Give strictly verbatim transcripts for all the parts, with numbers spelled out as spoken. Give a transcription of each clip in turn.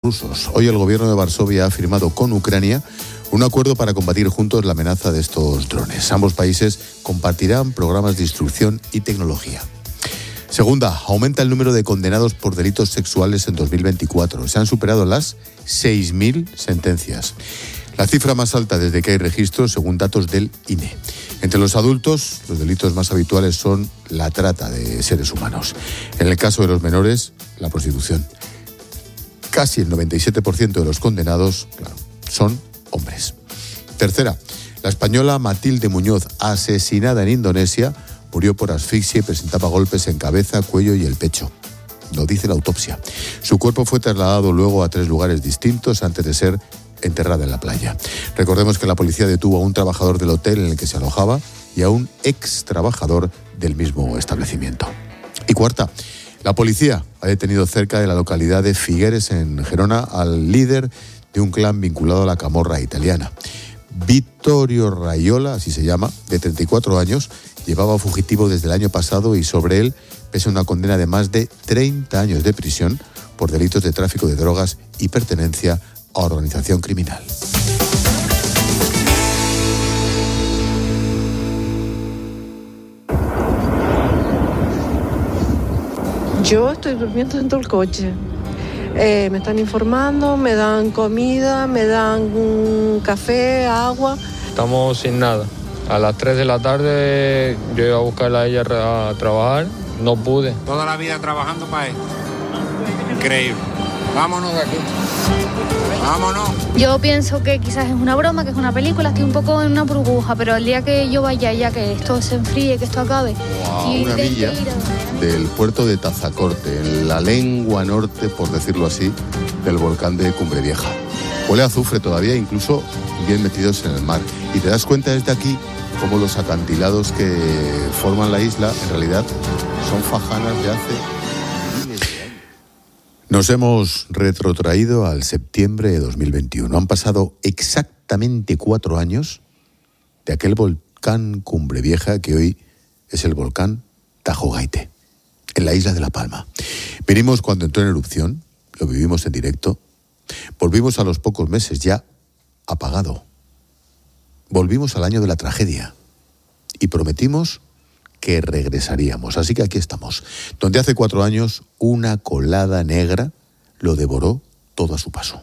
rusos. Hoy el gobierno de Varsovia ha firmado con Ucrania un acuerdo para combatir juntos la amenaza de estos drones. Ambos países compartirán programas de instrucción y tecnología. Segunda, aumenta el número de condenados por delitos sexuales en dos mil veinticuatro. Se han superado las seis mil sentencias. La cifra más alta desde que hay registros, según datos del I N E. Entre los adultos, los delitos más habituales son la trata de seres humanos. En el caso de los menores, la prostitución. Casi el noventa y siete por ciento de los condenados, claro, son hombres. Tercera, la española Matilde Muñoz, asesinada en Indonesia, murió por asfixia y presentaba golpes en cabeza, cuello y el pecho. Lo dice la autopsia. Su cuerpo fue trasladado luego a tres lugares distintos antes de ser enterrada en la playa. Recordemos que la policía detuvo a un trabajador del hotel en el que se alojaba y a un ex trabajador del mismo establecimiento. Y cuarta, la policía ha detenido cerca de la localidad de Figueres, en Gerona, al líder de un clan vinculado a la camorra italiana. Vittorio Raiola, así se llama, de treinta y cuatro años, llevaba fugitivo desde el año pasado y sobre él pesa una condena de más de treinta años de prisión por delitos de tráfico de drogas y pertenencia a organización criminal. Yo estoy durmiendo dentro del coche. Eh, me están informando, me dan comida, me dan um, café, agua. Estamos sin nada. A las tres de la tarde yo iba a buscarla a ella a trabajar, no pude. Toda la vida trabajando para él. Increíble. Vámonos de aquí. Vámonos. Yo pienso que quizás es una broma, que es una película, estoy un poco en una burbuja, pero el día que yo vaya ya, que esto se enfríe, que esto acabe... Wow, y una villa a... del puerto de Tazacorte, en la lengua norte, por decirlo así, del volcán de Cumbre Vieja. Huele a azufre todavía, incluso bien metidos en el mar. Y te das cuenta desde aquí cómo los acantilados que forman la isla, en realidad, son fajanas de hace... Nos hemos retrotraído al septiembre de dos mil veintiuno. Han pasado exactamente cuatro años de aquel volcán Cumbre Vieja que hoy es el volcán Tajo Gaite, en la isla de La Palma. Vinimos cuando entró en erupción, lo vivimos en directo. Volvimos a los pocos meses ya apagado. Volvimos al año de la tragedia y prometimos que regresaríamos. Así que aquí estamos, donde hace cuatro años una colada negra lo devoró todo a su paso.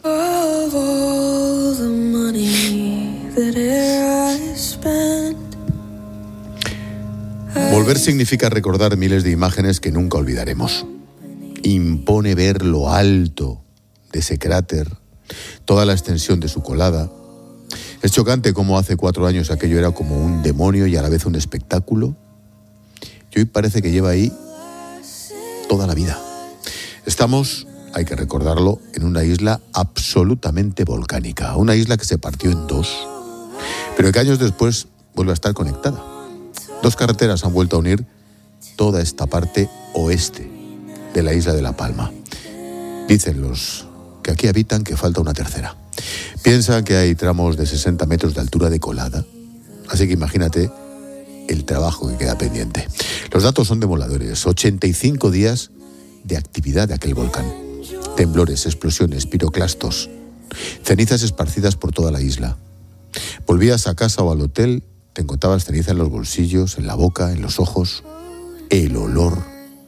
Volver significa recordar miles de imágenes que nunca olvidaremos. Impone ver lo alto de ese cráter, toda la extensión de su colada. Es chocante cómo hace cuatro años aquello era como un demonio y a la vez un espectáculo. Y hoy parece que lleva ahí toda la vida. Estamos, hay que recordarlo, en una isla absolutamente volcánica. Una isla que se partió en dos, pero que años después vuelve a estar conectada. Dos carreteras han vuelto a unir toda esta parte oeste de la isla de La Palma. Dicen los que aquí habitan que falta una tercera. Piensan que hay tramos de sesenta metros de altura de colada. Así que imagínate el trabajo que queda pendiente. Los datos son demoledores. ochenta y cinco días de actividad de aquel volcán. Temblores, explosiones, piroclastos, cenizas esparcidas por toda la isla. Volvías a casa o al hotel, te encontrabas ceniza en los bolsillos, en la boca, en los ojos. El olor.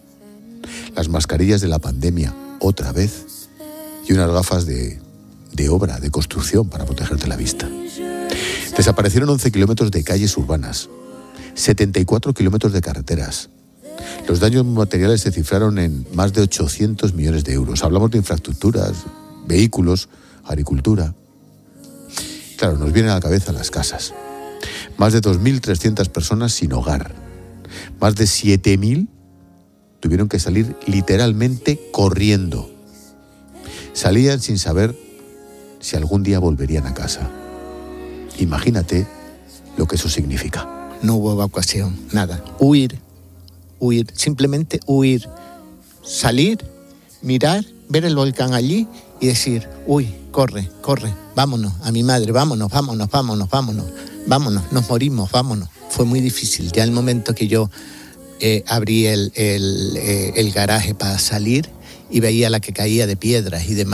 Las mascarillas de la pandemia, otra vez. Y unas gafas de, de obra, de construcción para protegerte la vista. Desaparecieron once kilómetros de calles urbanas. setenta y cuatro kilómetros de carreteras. Los daños materiales se cifraron en más de ochocientos millones de euros. Hablamos de infraestructuras, vehículos, agricultura. Claro, nos vienen a la cabeza las casas. Más de dos mil trescientas personas sin hogar. Más de siete mil tuvieron que salir literalmente corriendo. Salían sin saber si algún día volverían a casa. Imagínate lo que eso significa. No hubo evacuación, nada. Huir, huir, simplemente huir. Salir, mirar, ver el volcán allí y decir, uy, corre, corre, vámonos, a mi madre, vámonos, vámonos, vámonos, vámonos, vámonos, nos morimos, vámonos. Fue muy difícil. Ya el momento que yo eh, abrí el, el, eh, el garaje para salir y veía la que caía de piedras y demás,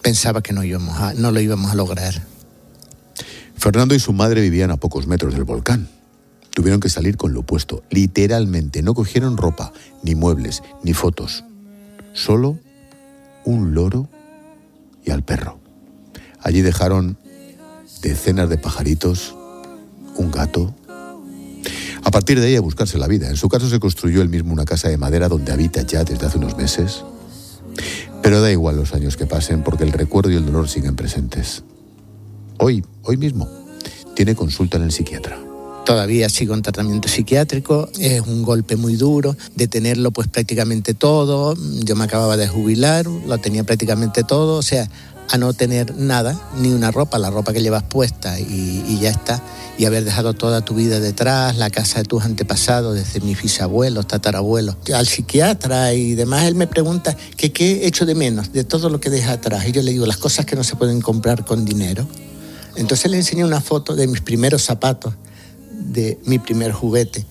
pensaba que no, íbamos a, no lo íbamos a lograr. Fernando y su madre vivían a pocos metros del volcán. Tuvieron que salir con lo puesto, literalmente. No cogieron ropa, ni muebles, ni fotos. Solo un loro y al perro. Allí dejaron decenas de pajaritos, un gato. A partir de ahí a buscarse la vida. En su caso se construyó él mismo una casa de madera donde habita ya desde hace unos meses. Pero da igual los años que pasen porque el recuerdo y el dolor siguen presentes. Hoy, hoy mismo, tiene consulta en el psiquiatra. Todavía sigo en tratamiento psiquiátrico, es un golpe muy duro de tenerlo pues prácticamente todo. Yo me acababa de jubilar, lo tenía prácticamente todo, o sea, a no tener nada, ni una ropa, la ropa que llevas puesta y, y ya está, y haber dejado toda tu vida detrás, la casa de tus antepasados, desde mis bisabuelos, tatarabuelos. Al psiquiatra y demás, él me pregunta que qué echo de menos de todo lo que deja atrás, y yo le digo las cosas que no se pueden comprar con dinero. Entonces le enseñé una foto de mis primeros zapatos, de mi primer juguete.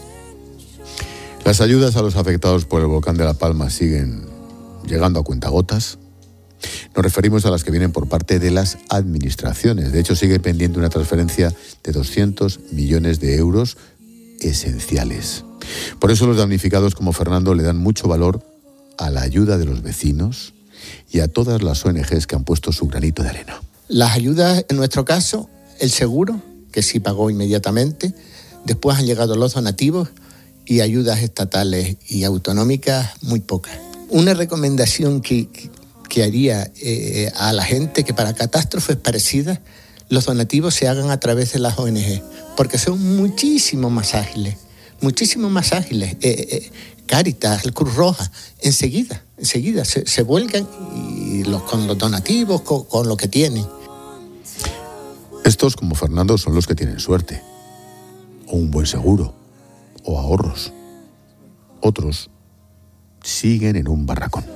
Las ayudas a los afectados por el volcán de La Palma siguen llegando a cuentagotas. Nos referimos a las que vienen por parte de las administraciones. De hecho, sigue pendiente una transferencia de doscientos millones de euros esenciales. Por eso los damnificados como Fernando le dan mucho valor a la ayuda de los vecinos y a todas las O N Ges que han puesto su granito de arena. Las ayudas, en nuestro caso, el seguro, que sí pagó inmediatamente. Después han llegado los donativos y ayudas estatales y autonómicas muy pocas. Una recomendación que, que haría eh, a la gente, que para catástrofes parecidas los donativos se hagan a través de las O N Ge, porque son muchísimo más ágiles, muchísimo más ágiles. Eh, eh, Cáritas, el Cruz Roja, enseguida, enseguida se, se vuelcan y los, con los donativos, con, con lo que tienen. Estos, como Fernando, son los que tienen suerte, o un buen seguro, o ahorros. Otros siguen en un barracón.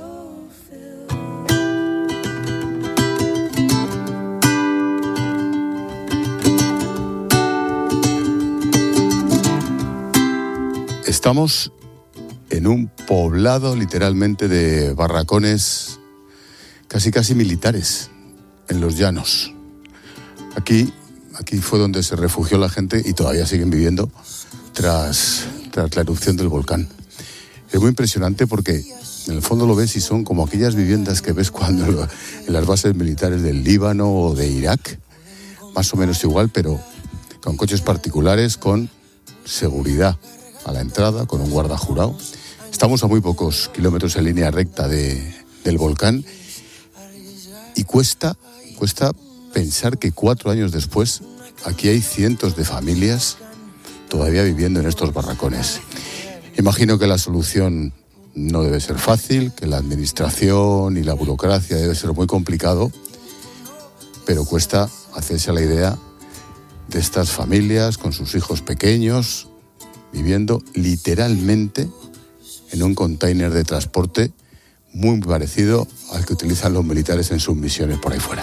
Estamos en un poblado literalmente de barracones casi casi militares, en los llanos. Aquí, aquí fue donde se refugió la gente y todavía siguen viviendo tras, tras la erupción del volcán. Es muy impresionante porque en el fondo lo ves y son como aquellas viviendas que ves cuando en las bases militares del Líbano o de Irak, más o menos igual, pero con coches particulares, con seguridad a la entrada, con un guarda jurado. Estamos a muy pocos kilómetros en línea recta de, del volcán y cuesta, cuesta pensar que cuatro años después aquí hay cientos de familias todavía viviendo en estos barracones. Imagino que la solución no debe ser fácil, que la administración y la burocracia debe ser muy complicado, pero cuesta hacerse a la idea de estas familias con sus hijos pequeños viviendo literalmente en un container de transporte muy parecido al que utilizan los militares en sus misiones por ahí fuera.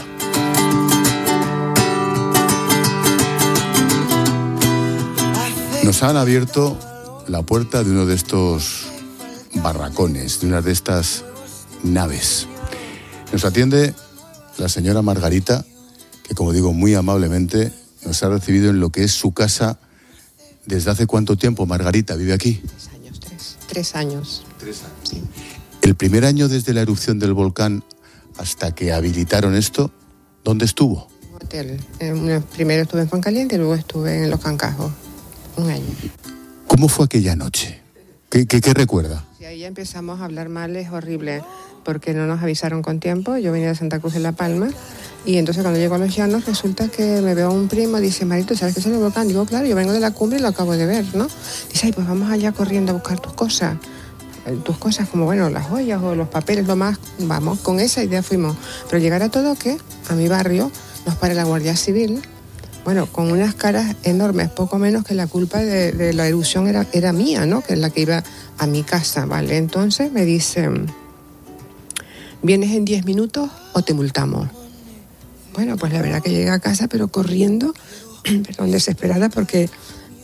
Nos han abierto la puerta de uno de estos barracones, de una de estas naves. Nos atiende la señora Margarita, que como digo muy amablemente nos ha recibido en lo que es su casa. ¿Desde hace cuánto tiempo Margarita vive aquí? Tres años, tres, tres años. Tres años. Sí. El primer año desde la erupción del volcán hasta que habilitaron esto, ¿dónde estuvo? Hotel. Eh, primero estuve en Fuencaliente y luego estuve en Los Cancajos. Un año. ¿Cómo fue aquella noche? ¿Qué, qué, qué recuerda? Sí, ahí ya empezamos a hablar mal, es horrible, porque no nos avisaron con tiempo. Yo venía de Santa Cruz de La Palma y entonces cuando llego a Los Llanos resulta que me veo a un primo, dice, Marito, ¿sabes qué es el volcán? Digo, claro, yo vengo de la cumbre y lo acabo de ver, ¿no? Dice, ay, pues vamos allá corriendo a buscar tus cosas. Tus cosas como, bueno, las joyas o los papeles, lo más, vamos, con esa idea fuimos. Pero llegar a todo, ¿qué? A mi barrio, nos para la Guardia Civil, bueno, con unas caras enormes, poco menos que la culpa de, de la erupción era, era mía, ¿no? Que es la que iba a mi casa, ¿vale? Entonces me dicen, ¿vienes en diez minutos o te multamos? Bueno, pues la verdad que llegué a casa, pero corriendo, perdón, desesperada, porque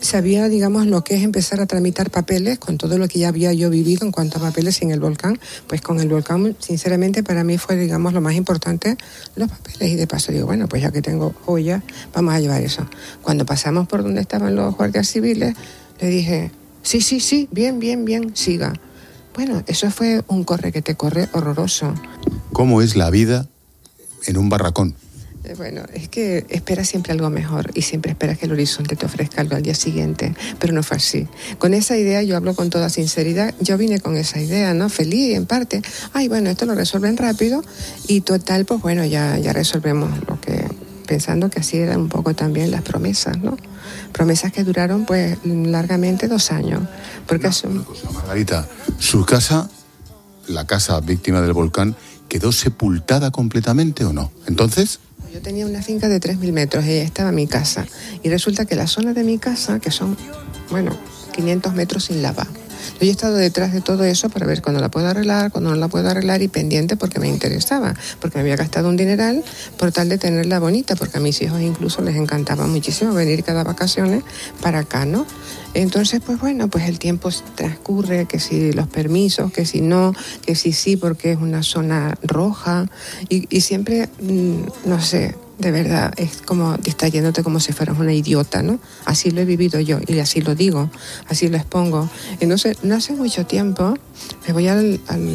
sabía, digamos, lo que es empezar a tramitar papeles con todo lo que ya había yo vivido en cuanto a papeles sin el volcán. Pues con el volcán, sinceramente, para mí fue, digamos, lo más importante, los papeles. Y de paso digo, bueno, pues ya que tengo joyas, vamos a llevar eso. Cuando pasamos por donde estaban los guardias civiles, le dije, sí, sí, sí, bien, bien, bien, siga. Bueno, eso fue un corre que te corre horroroso. ¿Cómo es la vida en un barracón? Bueno, es que esperas siempre algo mejor y siempre esperas que el horizonte te ofrezca algo al día siguiente, pero no fue así. Con esa idea, yo hablo con toda sinceridad, yo vine con esa idea, ¿no? Feliz en parte. Ay, bueno, esto lo resuelven rápido y total, pues bueno, ya, ya resolvemos lo que... pensando que así eran un poco también las promesas, ¿no? Promesas que duraron, pues, largamente dos años. Porque no, son... una cosa, Margarita, su casa, la casa víctima del volcán, ¿quedó sepultada completamente o no? Entonces... Yo tenía una finca de tres mil metros y ahí estaba mi casa. Y resulta que la zona de mi casa, que son, bueno, quinientos metros sin lava. Yo he estado detrás de todo eso para ver cuándo la puedo arreglar, cuándo no la puedo arreglar y pendiente porque me interesaba, porque me había gastado un dineral por tal de tenerla bonita, porque a mis hijos incluso les encantaba muchísimo venir cada vacaciones para acá, ¿no? Entonces, pues bueno, pues el tiempo transcurre, que si los permisos, que si no, que si sí, porque es una zona roja y, y siempre, mmm, no sé... De verdad, es como distrayéndote como si fueras una idiota, ¿no? Así lo he vivido yo y así lo digo, así lo expongo. Entonces, no hace mucho tiempo me voy al, al,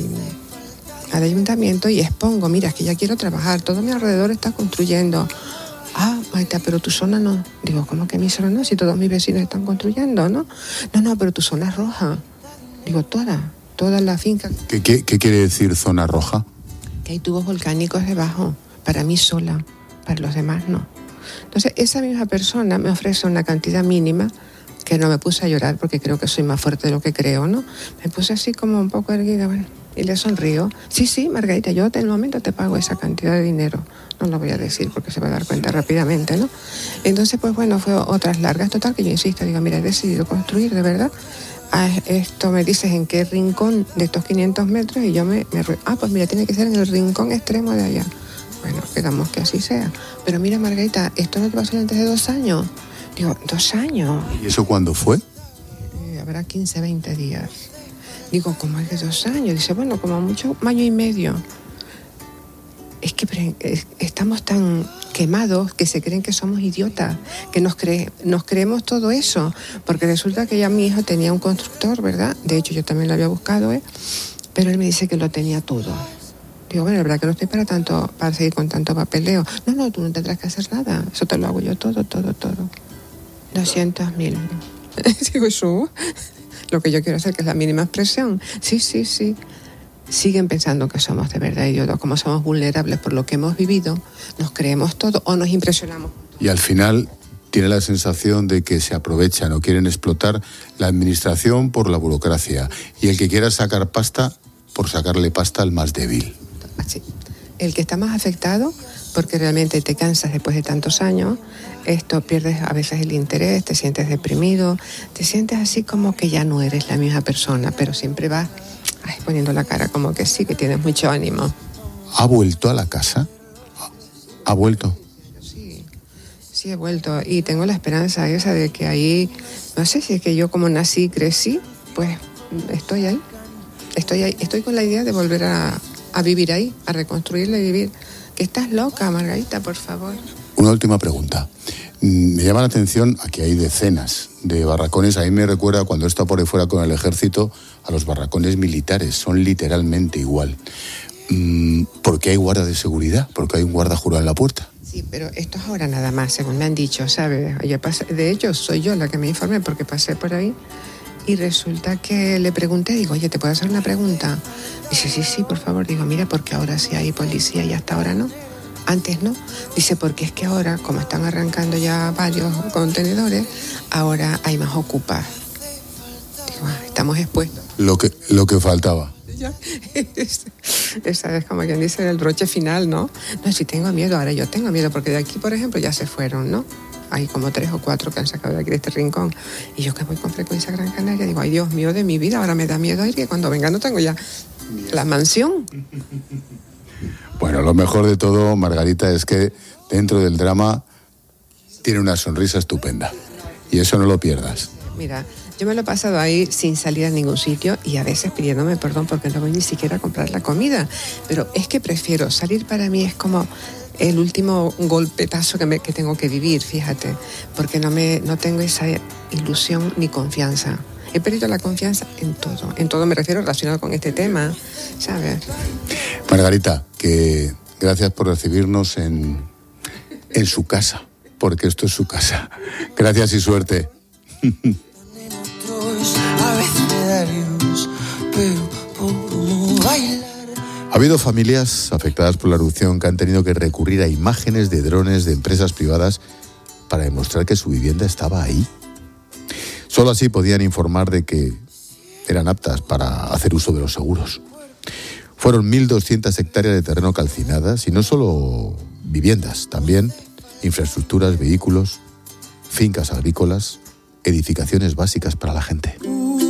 al ayuntamiento y expongo, mira, es que ya quiero trabajar, todo mi alrededor está construyendo. Ah, Maita, pero tu zona no. Digo, ¿cómo que mi zona no? Si todos mis vecinos están construyendo, ¿no? No, no, pero tu zona es roja. Digo, toda, toda la finca. ¿Qué, qué, qué quiere decir zona roja? Que hay tubos volcánicos debajo, para mí sola. Para los demás no. Entonces, esa misma persona me ofrece una cantidad mínima, que no me puse a llorar porque creo que soy más fuerte de lo que creo, ¿no? Me puse así como un poco erguida, bueno, y le sonrío. Sí, sí, Margarita, yo en el momento te pago esa cantidad de dinero. No lo voy a decir porque se va a dar cuenta rápidamente, ¿no? Entonces, pues bueno, fue otras largas. Total, que yo insisto, digo, mira, he decidido construir, de verdad. Ah, esto me dices en qué rincón de estos quinientos metros y yo me, me... Ah, pues mira, tiene que ser en el rincón extremo de allá. Bueno, quedamos que así sea. Pero mira, Margarita, ¿esto no te pasó antes de dos años? Digo, ¿dos años? ¿Y eso cuándo fue? Eh, habrá quince, veinte días. Digo, ¿cómo es que dos años? Dice, bueno, como mucho, un año y medio. Es que pre- es, estamos tan quemados que se creen que somos idiotas, que nos, cre- nos creemos todo eso. Porque resulta que ya mi hijo tenía un constructor, ¿verdad? De hecho, yo también lo había buscado, ¿eh? Pero él me dice que lo tenía todo. Digo, bueno, la verdad que no estoy para tanto, para seguir con tanto papeleo. No, no, tú no tendrás que hacer nada. Eso te lo hago yo todo, todo, todo. doscientos mil. Digo, eso, lo que yo quiero hacer, que es la mínima expresión. Sí, sí, sí. Siguen pensando que somos de verdad idiotas, como somos vulnerables por lo que hemos vivido, nos creemos todo o nos impresionamos. Y al final tiene la sensación de que se aprovechan o quieren explotar la administración por la burocracia y el que quiera sacar pasta por sacarle pasta al más débil. Así. El que está más afectado, porque realmente te cansas después de tantos años, esto pierdes a veces el interés, te sientes deprimido, te sientes así como que ya no eres la misma persona, pero siempre vas ay, poniendo la cara como que sí, que tienes mucho ánimo. ¿Ha vuelto a la casa? ¿Ha vuelto? Sí, sí he vuelto y tengo la esperanza esa de que ahí, no sé si es que yo como nací y crecí, pues estoy ahí. Estoy ahí, estoy con la idea de volver a, a vivir ahí, a reconstruirla y vivir. Que estás loca, Margarita, por favor. Una última pregunta. Me llama la atención, aquí hay decenas de barracones. A mí me recuerda, cuando he estado por ahí fuera con el ejército, a los barracones militares. Son literalmente igual. ¿Por qué hay guarda de seguridad? ¿Por qué hay un guarda jurado en la puerta? Sí, pero esto es ahora nada más, según me han dicho, ¿sabes? Yo pasé, de hecho, soy yo la que me informé porque pasé por ahí. Y resulta que le pregunté, digo, oye, ¿te puedo hacer una pregunta? Dice, sí, sí, por favor. Digo, mira, porque ahora sí hay policía y hasta ahora no. Antes no. Dice, porque es que ahora, como están arrancando ya varios contenedores, ahora hay más ocupas. Digo, ah, estamos expuestos. Lo que, lo que faltaba. Ya. Esa es como quien dice el broche final, ¿no? No, si tengo miedo, ahora yo tengo miedo, porque de aquí, por ejemplo, ya se fueron, ¿no? Hay como tres o cuatro que han sacado de aquí de este rincón. Y yo que voy con frecuencia a Gran Canaria, digo, ay Dios mío de mi vida, ahora me da miedo ir, que cuando venga no tengo ya la mansión. Bueno, lo mejor de todo, Margarita, es que dentro del drama tiene una sonrisa estupenda. Y eso no lo pierdas. Mira, yo me lo he pasado ahí sin salir a ningún sitio y a veces pidiéndome perdón porque no voy ni siquiera a comprar la comida. Pero es que prefiero salir, para mí es como el último golpetazo que, me, que tengo que vivir, fíjate, porque no, me, no tengo esa ilusión ni confianza. He perdido la confianza en todo, en todo me refiero relacionado con este tema, ¿sabes? Margarita, que gracias por recibirnos en, en su casa, porque esto es su casa. Gracias y suerte. Ha habido familias afectadas por la erupción que han tenido que recurrir a imágenes de drones de empresas privadas para demostrar que su vivienda estaba ahí. Solo así podían informar de que eran aptas para hacer uso de los seguros. Fueron mil doscientas hectáreas de terreno calcinadas y no solo viviendas, también infraestructuras, vehículos, fincas agrícolas, edificaciones básicas para la gente.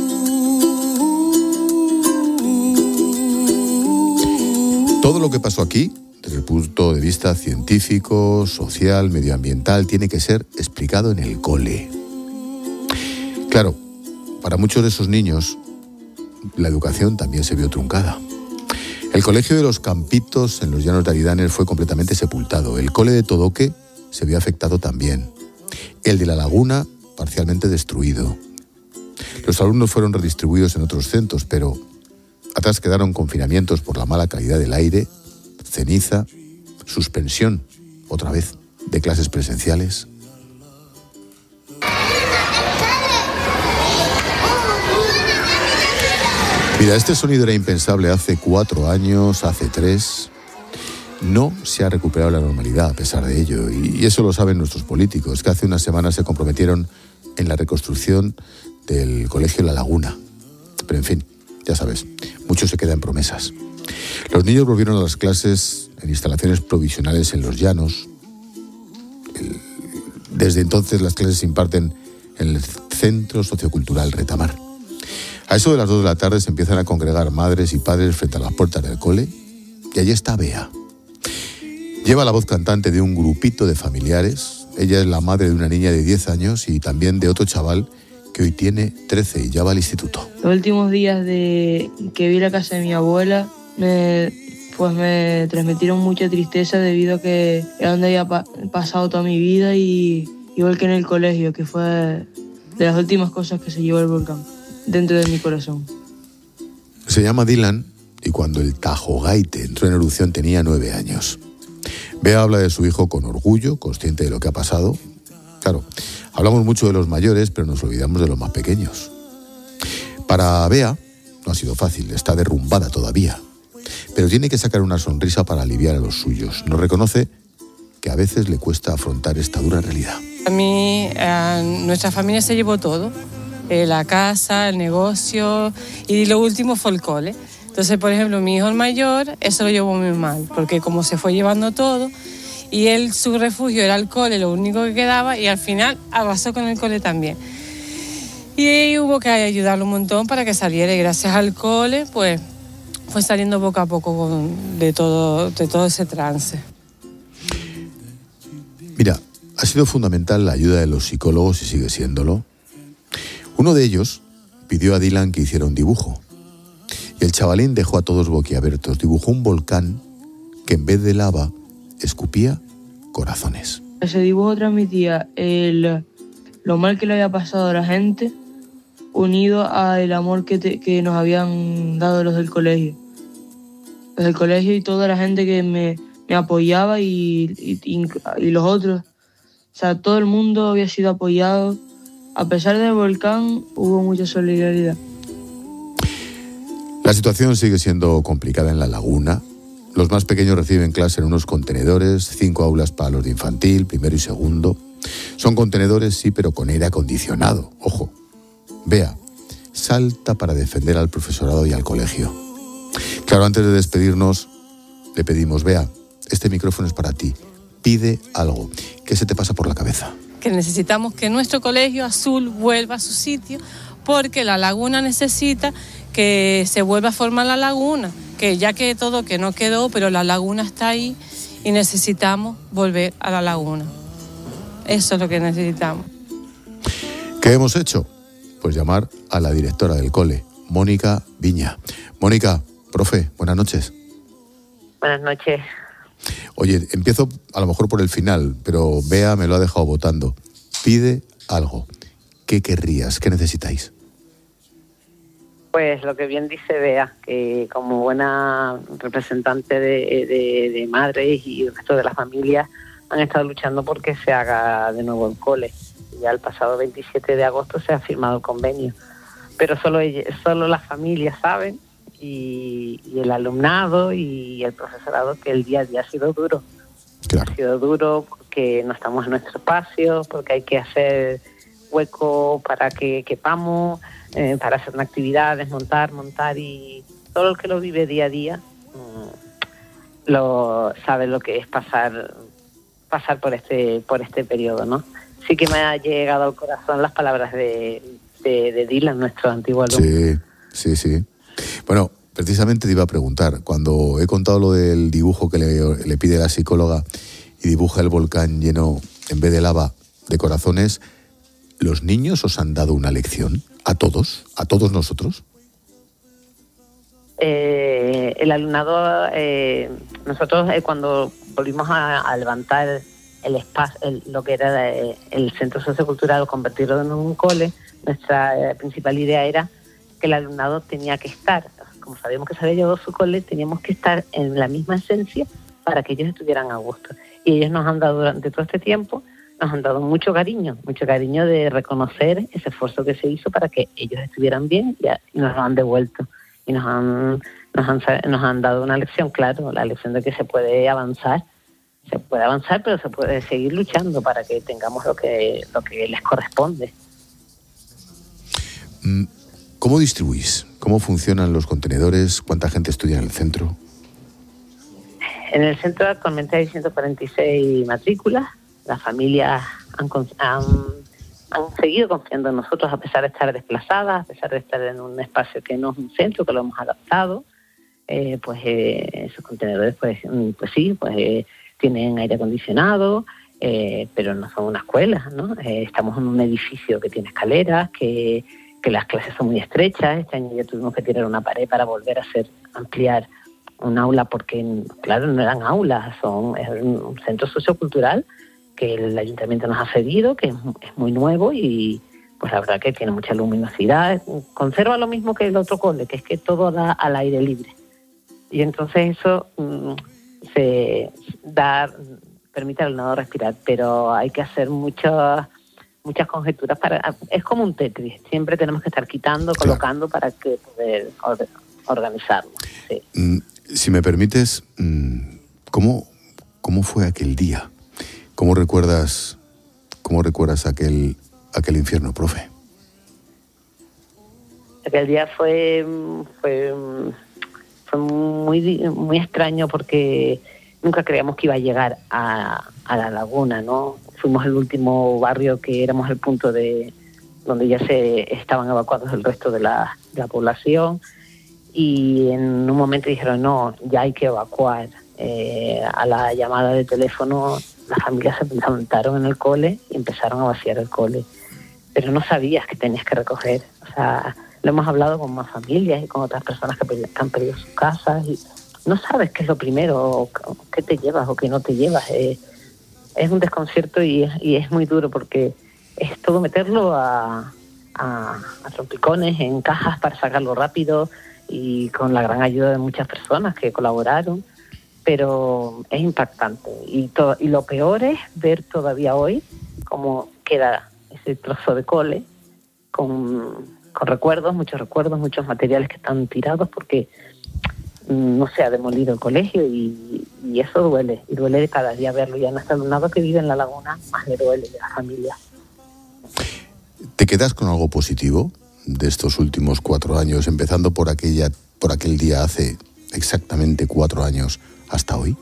Todo lo que pasó aquí, desde el punto de vista científico, social, medioambiental, tiene que ser explicado en el cole. Claro, para muchos de esos niños, la educación también se vio truncada. El colegio de los Campitos en los Llanos de Aridanes fue completamente sepultado. El cole de Todoque se vio afectado también. El de La Laguna, parcialmente destruido. Los alumnos fueron redistribuidos en otros centros, pero atrás quedaron confinamientos por la mala calidad del aire, ceniza, suspensión, otra vez, de clases presenciales. Mira, este sonido era impensable hace cuatro años, hace tres. No se ha recuperado la normalidad a pesar de ello, y eso lo saben nuestros políticos, que hace unas semanas se comprometieron en la reconstrucción del Colegio La Laguna. Pero en fin, ya sabes, mucho se queda en promesas. Los niños volvieron a las clases en instalaciones provisionales en los llanos. Desde entonces las clases se imparten en el Centro Sociocultural Retamar. A eso de las dos de la tarde se empiezan a congregar madres y padres frente a las puertas del cole, y allí está Bea. Lleva la voz cantante de un grupito de familiares. Ella es la madre de una niña de diez años y también de otro chaval que hoy tiene trece y ya va al instituto. Los últimos días de que vi la casa de mi abuela, me, pues me transmitieron mucha tristeza debido a que era donde había pa- pasado toda mi vida, y igual que en el colegio, que fue de las últimas cosas que se llevó el volcán dentro de mi corazón. Se llama Dylan y cuando el Tajogaite entró en erupción tenía nueve años. Bea habla de su hijo con orgullo, consciente de lo que ha pasado. Claro, hablamos mucho de los mayores, pero nos olvidamos de los más pequeños. Para Bea no ha sido fácil, está derrumbada todavía, pero tiene que sacar una sonrisa para aliviar a los suyos. Nos reconoce que a veces le cuesta afrontar esta dura realidad. A mí, eh, nuestra familia se llevó todo, eh, la casa, el negocio, y lo último fue el cole. Entonces, por ejemplo, mi hijo el mayor, eso lo llevó muy mal, porque como se fue llevando todo, y él, su refugio era el cole, lo único que quedaba, y al final arrasó con el cole también. Y ahí hubo que ayudarlo un montón para que saliera, y gracias al cole, pues, fue saliendo poco a poco con, de, todo, de todo ese trance. Mira, ha sido fundamental la ayuda de los psicólogos y sigue siéndolo. Uno de ellos pidió a Dylan que hiciera un dibujo. Y el chavalín dejó a todos boquiabiertos. Dibujó un volcán que en vez de lava escupía corazones. Ese dibujo transmitía el, lo mal que le había pasado a la gente, unido al amor que, te, que nos habían dado los del colegio. Los del colegio y toda la gente que me, me apoyaba y, y, y, y los otros. O sea, todo el mundo había sido apoyado. A pesar del volcán, hubo mucha solidaridad. La situación sigue siendo complicada en La Laguna. Los más pequeños reciben clase en unos contenedores, cinco aulas para los de infantil, primero y segundo. Son contenedores, sí, pero con aire acondicionado. Ojo, Bea, salta para defender al profesorado y al colegio. Claro, antes de despedirnos, le pedimos, Bea, este micrófono es para ti. Pide algo. ¿Qué se te pasa por la cabeza? Que necesitamos que nuestro colegio azul vuelva a su sitio, porque la laguna necesita que se vuelva a formar la laguna, que ya que todo que no quedó, pero la laguna está ahí y necesitamos volver a la laguna. Eso es lo que necesitamos. ¿Qué hemos hecho? Pues llamar a la directora del cole, Mónica Viña. Mónica, profe, buenas noches. Buenas noches. Oye, empiezo a lo mejor por el final, pero Bea me lo ha dejado votando. Pide algo. ¿Qué querrías? ¿Qué necesitáis? Pues lo que bien dice Bea, que como buena representante de, de, de madres y el resto de las familias han estado luchando porque se haga de nuevo el cole. Ya el pasado veintisiete de agosto se ha firmado el convenio, pero solo, solo las familias saben y, y el alumnado y el profesorado que el día a día ha sido duro. Claro. Ha sido duro porque no estamos en nuestro espacio, porque hay que hacer hueco para que quepamos, eh, para hacer una actividad, desmontar, montar, y todo el que lo vive día a día mmm, lo sabe lo que es pasar pasar por este por este periodo, ¿no? Sí que me ha llegado al corazón las palabras de, de, de Dylan, nuestro antiguo alumno. Sí, sí, sí. Bueno, precisamente te iba a preguntar, cuando he contado lo del dibujo que le, le pide la psicóloga y dibuja el volcán lleno, en vez de lava, de corazones, ¿los niños os han dado una lección? ¿A todos? ¿A todos nosotros? Eh, el alumnado, eh, nosotros eh, cuando volvimos a, a levantar el espacio, el, lo que era el, el centro sociocultural, convertirlo en un cole, nuestra eh, principal idea era que el alumnado tenía que estar, como sabíamos que se había llevado su cole, teníamos que estar en la misma esencia para que ellos estuvieran a gusto. Y ellos nos han dado durante todo este tiempo, nos han dado mucho cariño, mucho cariño de reconocer ese esfuerzo que se hizo para que ellos estuvieran bien, y, y nos lo han devuelto. Y nos han, nos han nos han dado una lección, claro, la lección de que se puede avanzar, se puede avanzar, pero se puede seguir luchando para que tengamos lo que lo que les corresponde. ¿Cómo distribuís? ¿Cómo funcionan los contenedores? ¿Cuánta gente estudia en el centro? En el centro actualmente hay ciento cuarenta y seis matrículas. Las familias han, han, han seguido confiando en nosotros a pesar de estar desplazadas, a pesar de estar en un espacio que no es un centro, que lo hemos adaptado. Eh, pues eh, esos contenedores, pues, pues sí, pues eh, tienen aire acondicionado, eh, pero no son una escuela, ¿no? Eh, estamos en un edificio que tiene escaleras, que, que las clases son muy estrechas. Este año ya tuvimos que tirar una pared para volver a hacer ampliar un aula porque, claro, no eran aulas, son es un centro sociocultural que el ayuntamiento nos ha cedido, que es, es muy nuevo y pues la verdad que tiene mucha luminosidad. Conserva lo mismo que el otro cole, que es que todo da al aire libre. Y entonces eso mmm, se da, permite al alumnado respirar, pero hay que hacer muchas muchas conjeturas para, es como un Tetris, siempre tenemos que estar quitando, colocando, claro, para que poder or, organizarlo. Sí. Mm, si me permites, ¿cómo, cómo fue aquel día? ¿Cómo recuerdas, cómo recuerdas aquel, aquel infierno, profe? Aquel día fue, fue, fue muy, muy extraño porque nunca creíamos que iba a llegar a, a la laguna, ¿no? Fuimos el último barrio que éramos el punto de donde ya se estaban evacuados el resto de la, de la población, y en un momento dijeron, no, ya hay que evacuar. Eh, a la llamada de teléfono las familias se levantaron en el cole y empezaron a vaciar el cole, pero no sabías que tenías que recoger. O sea, lo hemos hablado con más familias y con otras personas que, que han perdido sus casas y no sabes qué es lo primero, qué te llevas o qué no te llevas. Eh, es un desconcierto y, y es muy duro porque es todo meterlo a, a, a trompicones en cajas para sacarlo rápido y con la gran ayuda de muchas personas que colaboraron. Pero es impactante y, to- y lo peor es ver todavía hoy cómo queda ese trozo de cole con, con recuerdos, muchos recuerdos, muchos materiales que están tirados porque mm, no se ha demolido el colegio y, y eso duele, y duele cada día verlo. Y a nuestro alumnado que vive en la laguna más le duele, de la familia. ¿Te quedas con algo positivo de estos últimos cuatro años, empezando por aquella, por aquel día hace exactamente cuatro años hasta hoy?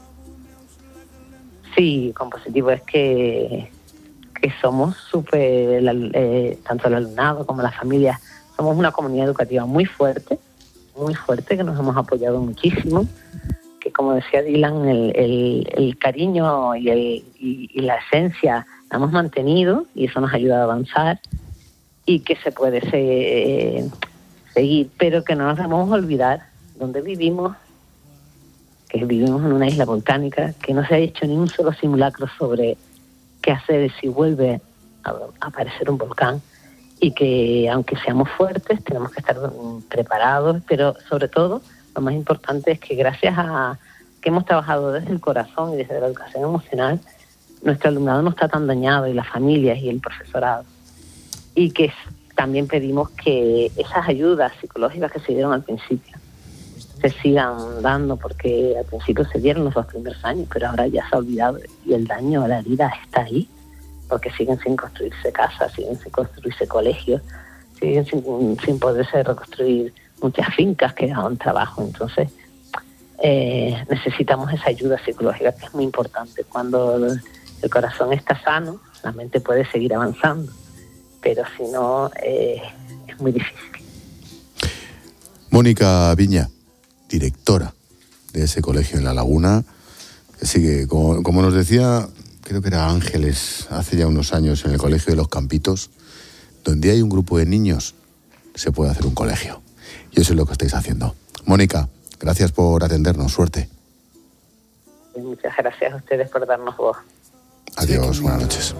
Sí, con positivo es que, que somos súper, eh, tanto el alumnado como las familias, somos una comunidad educativa muy fuerte, muy fuerte, que nos hemos apoyado muchísimo, que como decía Dylan, el, el, el cariño y, el, y, y la esencia la hemos mantenido y eso nos ayuda a avanzar. y que se puede se, seguir, pero que no nos debemos olvidar dónde vivimos, que vivimos en una isla volcánica, que no se ha hecho ni un solo simulacro sobre qué hacer si vuelve a aparecer un volcán, y que aunque seamos fuertes tenemos que estar preparados, pero sobre todo lo más importante es que gracias a que hemos trabajado desde el corazón y desde la educación emocional, nuestro alumnado no está tan dañado, y las familias y el profesorado, y que también pedimos que esas ayudas psicológicas que se dieron al principio se sigan dando, porque al principio se dieron los dos primeros años, pero ahora ya se ha olvidado, y el daño a la herida está ahí, porque siguen sin construirse casas, siguen sin construirse colegios, siguen sin, sin poderse reconstruir muchas fincas que daban trabajo. Entonces eh, necesitamos esa ayuda psicológica, que es muy importante. Cuando el, el corazón está sano, la mente puede seguir avanzando, pero si no, eh, es muy difícil. Mónica Viña, directora de ese colegio en La Laguna, que sigue, como, como nos decía, creo que era Ángeles, hace ya unos años, en el Colegio de los Campitos, donde hay un grupo de niños, se puede hacer un colegio. Y eso es lo que estáis haciendo. Mónica, gracias por atendernos, suerte. Y muchas gracias a ustedes por darnos voz. Adiós, buenas noches.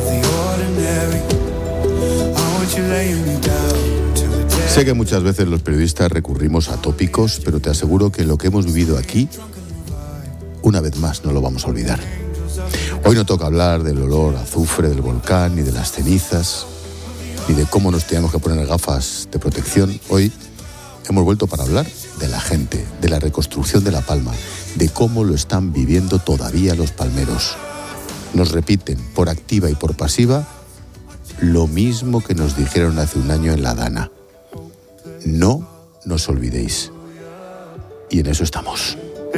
Sé que muchas veces los periodistas recurrimos a tópicos, pero te aseguro que lo que hemos vivido aquí, una vez más, no lo vamos a olvidar. Hoy no toca hablar del olor a azufre del volcán, ni de las cenizas, ni de cómo nos teníamos que poner gafas de protección. Hoy hemos vuelto para hablar de la gente, de la reconstrucción de La Palma, de cómo lo están viviendo todavía los palmeros. Nos repiten, por activa y por pasiva, lo mismo que nos dijeron hace un año en La Dana. No nos olvidéis. Y en eso estamos.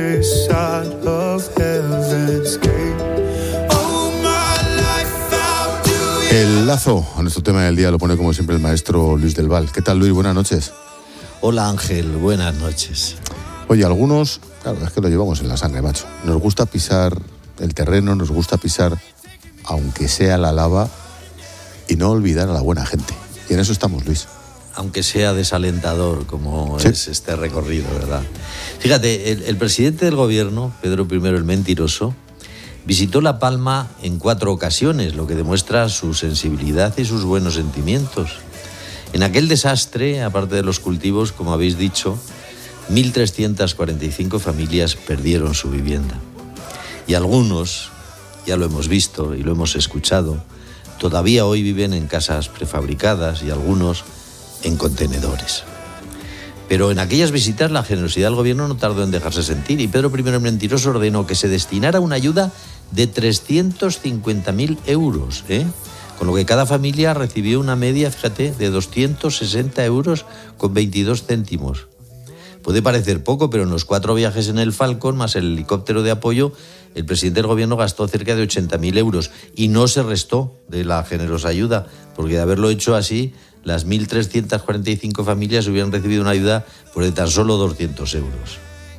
El lazo a nuestro tema del día lo pone como siempre el maestro Luis del Val. ¿Qué tal, Luis? Buenas noches. Hola, Ángel. Buenas noches. Oye, algunos, claro, es que lo llevamos en la sangre, macho. Nos gusta pisar el terreno, nos gusta pisar, aunque sea la lava, y no olvidar a la buena gente. Y en eso estamos, Luis. Aunque sea desalentador, como sí. es este recorrido, ¿verdad? Fíjate, el, el presidente del gobierno, Pedro primero el Mentiroso, visitó La Palma en cuatro ocasiones, lo que demuestra su sensibilidad y sus buenos sentimientos. En aquel desastre, aparte de los cultivos, como habéis dicho, mil trescientas cuarenta y cinco familias perdieron su vivienda. Y algunos, ya lo hemos visto y lo hemos escuchado, todavía hoy viven en casas prefabricadas y algunos en contenedores. Pero en aquellas visitas la generosidad del gobierno no tardó en dejarse sentir, y Pedro primero el Mentiroso ordenó que se destinara una ayuda de trescientos cincuenta mil euros, ¿eh? Con lo que cada familia recibió una media, fíjate, de doscientos sesenta euros con veintidós céntimos. Puede parecer poco, pero en los cuatro viajes en el Falcon, más el helicóptero de apoyo, el presidente del gobierno gastó cerca de ochenta mil euros, y no se restó de la generosa ayuda, porque de haberlo hecho así, las mil trescientas cuarenta y cinco familias hubieran recibido una ayuda por de tan solo doscientos euros.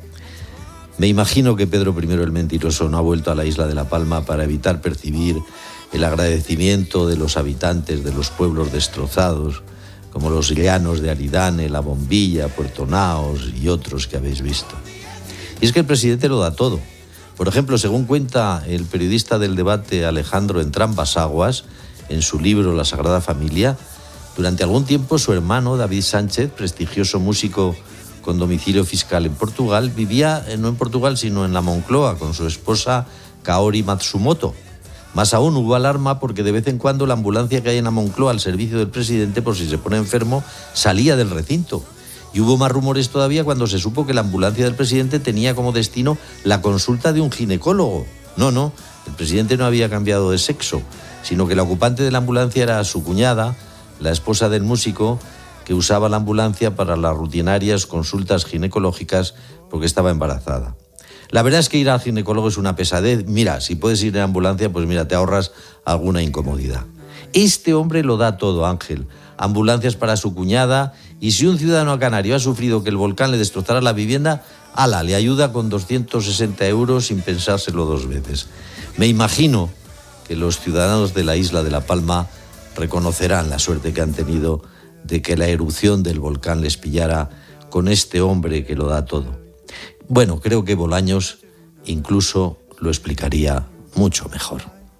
Me imagino que Pedro primero el Mentiroso no ha vuelto a la isla de La Palma para evitar percibir el agradecimiento de los habitantes de los pueblos destrozados, como los llanos de Aridane, La Bombilla, Puerto Naos y otros que habéis visto. Y es que el presidente lo da todo. Por ejemplo, según cuenta el periodista del debate Alejandro Entrambas Aguas, en su libro La Sagrada Familia, durante algún tiempo su hermano David Sánchez, prestigioso músico con domicilio fiscal en Portugal, vivía no en Portugal sino en la Moncloa con su esposa Kaori Matsumoto. Más aún, hubo alarma porque de vez en cuando la ambulancia que hay en la Moncloa al servicio del presidente, por si se pone enfermo, salía del recinto. Y hubo más rumores todavía cuando se supo que la ambulancia del presidente tenía como destino la consulta de un ginecólogo. No, no, el presidente no había cambiado de sexo, sino que la ocupante de la ambulancia era su cuñada, la esposa del músico, que usaba la ambulancia para las rutinarias consultas ginecológicas porque estaba embarazada. La verdad es que ir al ginecólogo es una pesadez. Mira, si puedes ir en ambulancia, pues mira, te ahorras alguna incomodidad. Este hombre lo da todo, Ángel. Ambulancias para su cuñada, y si un ciudadano canario ha sufrido que el volcán le destrozara la vivienda, ala, le ayuda con doscientos sesenta euros sin pensárselo dos veces. Me imagino que los ciudadanos de la isla de La Palma reconocerán la suerte que han tenido de que la erupción del volcán les pillara con este hombre que lo da todo. Bueno, creo que Bolaños incluso lo explicaría mucho mejor.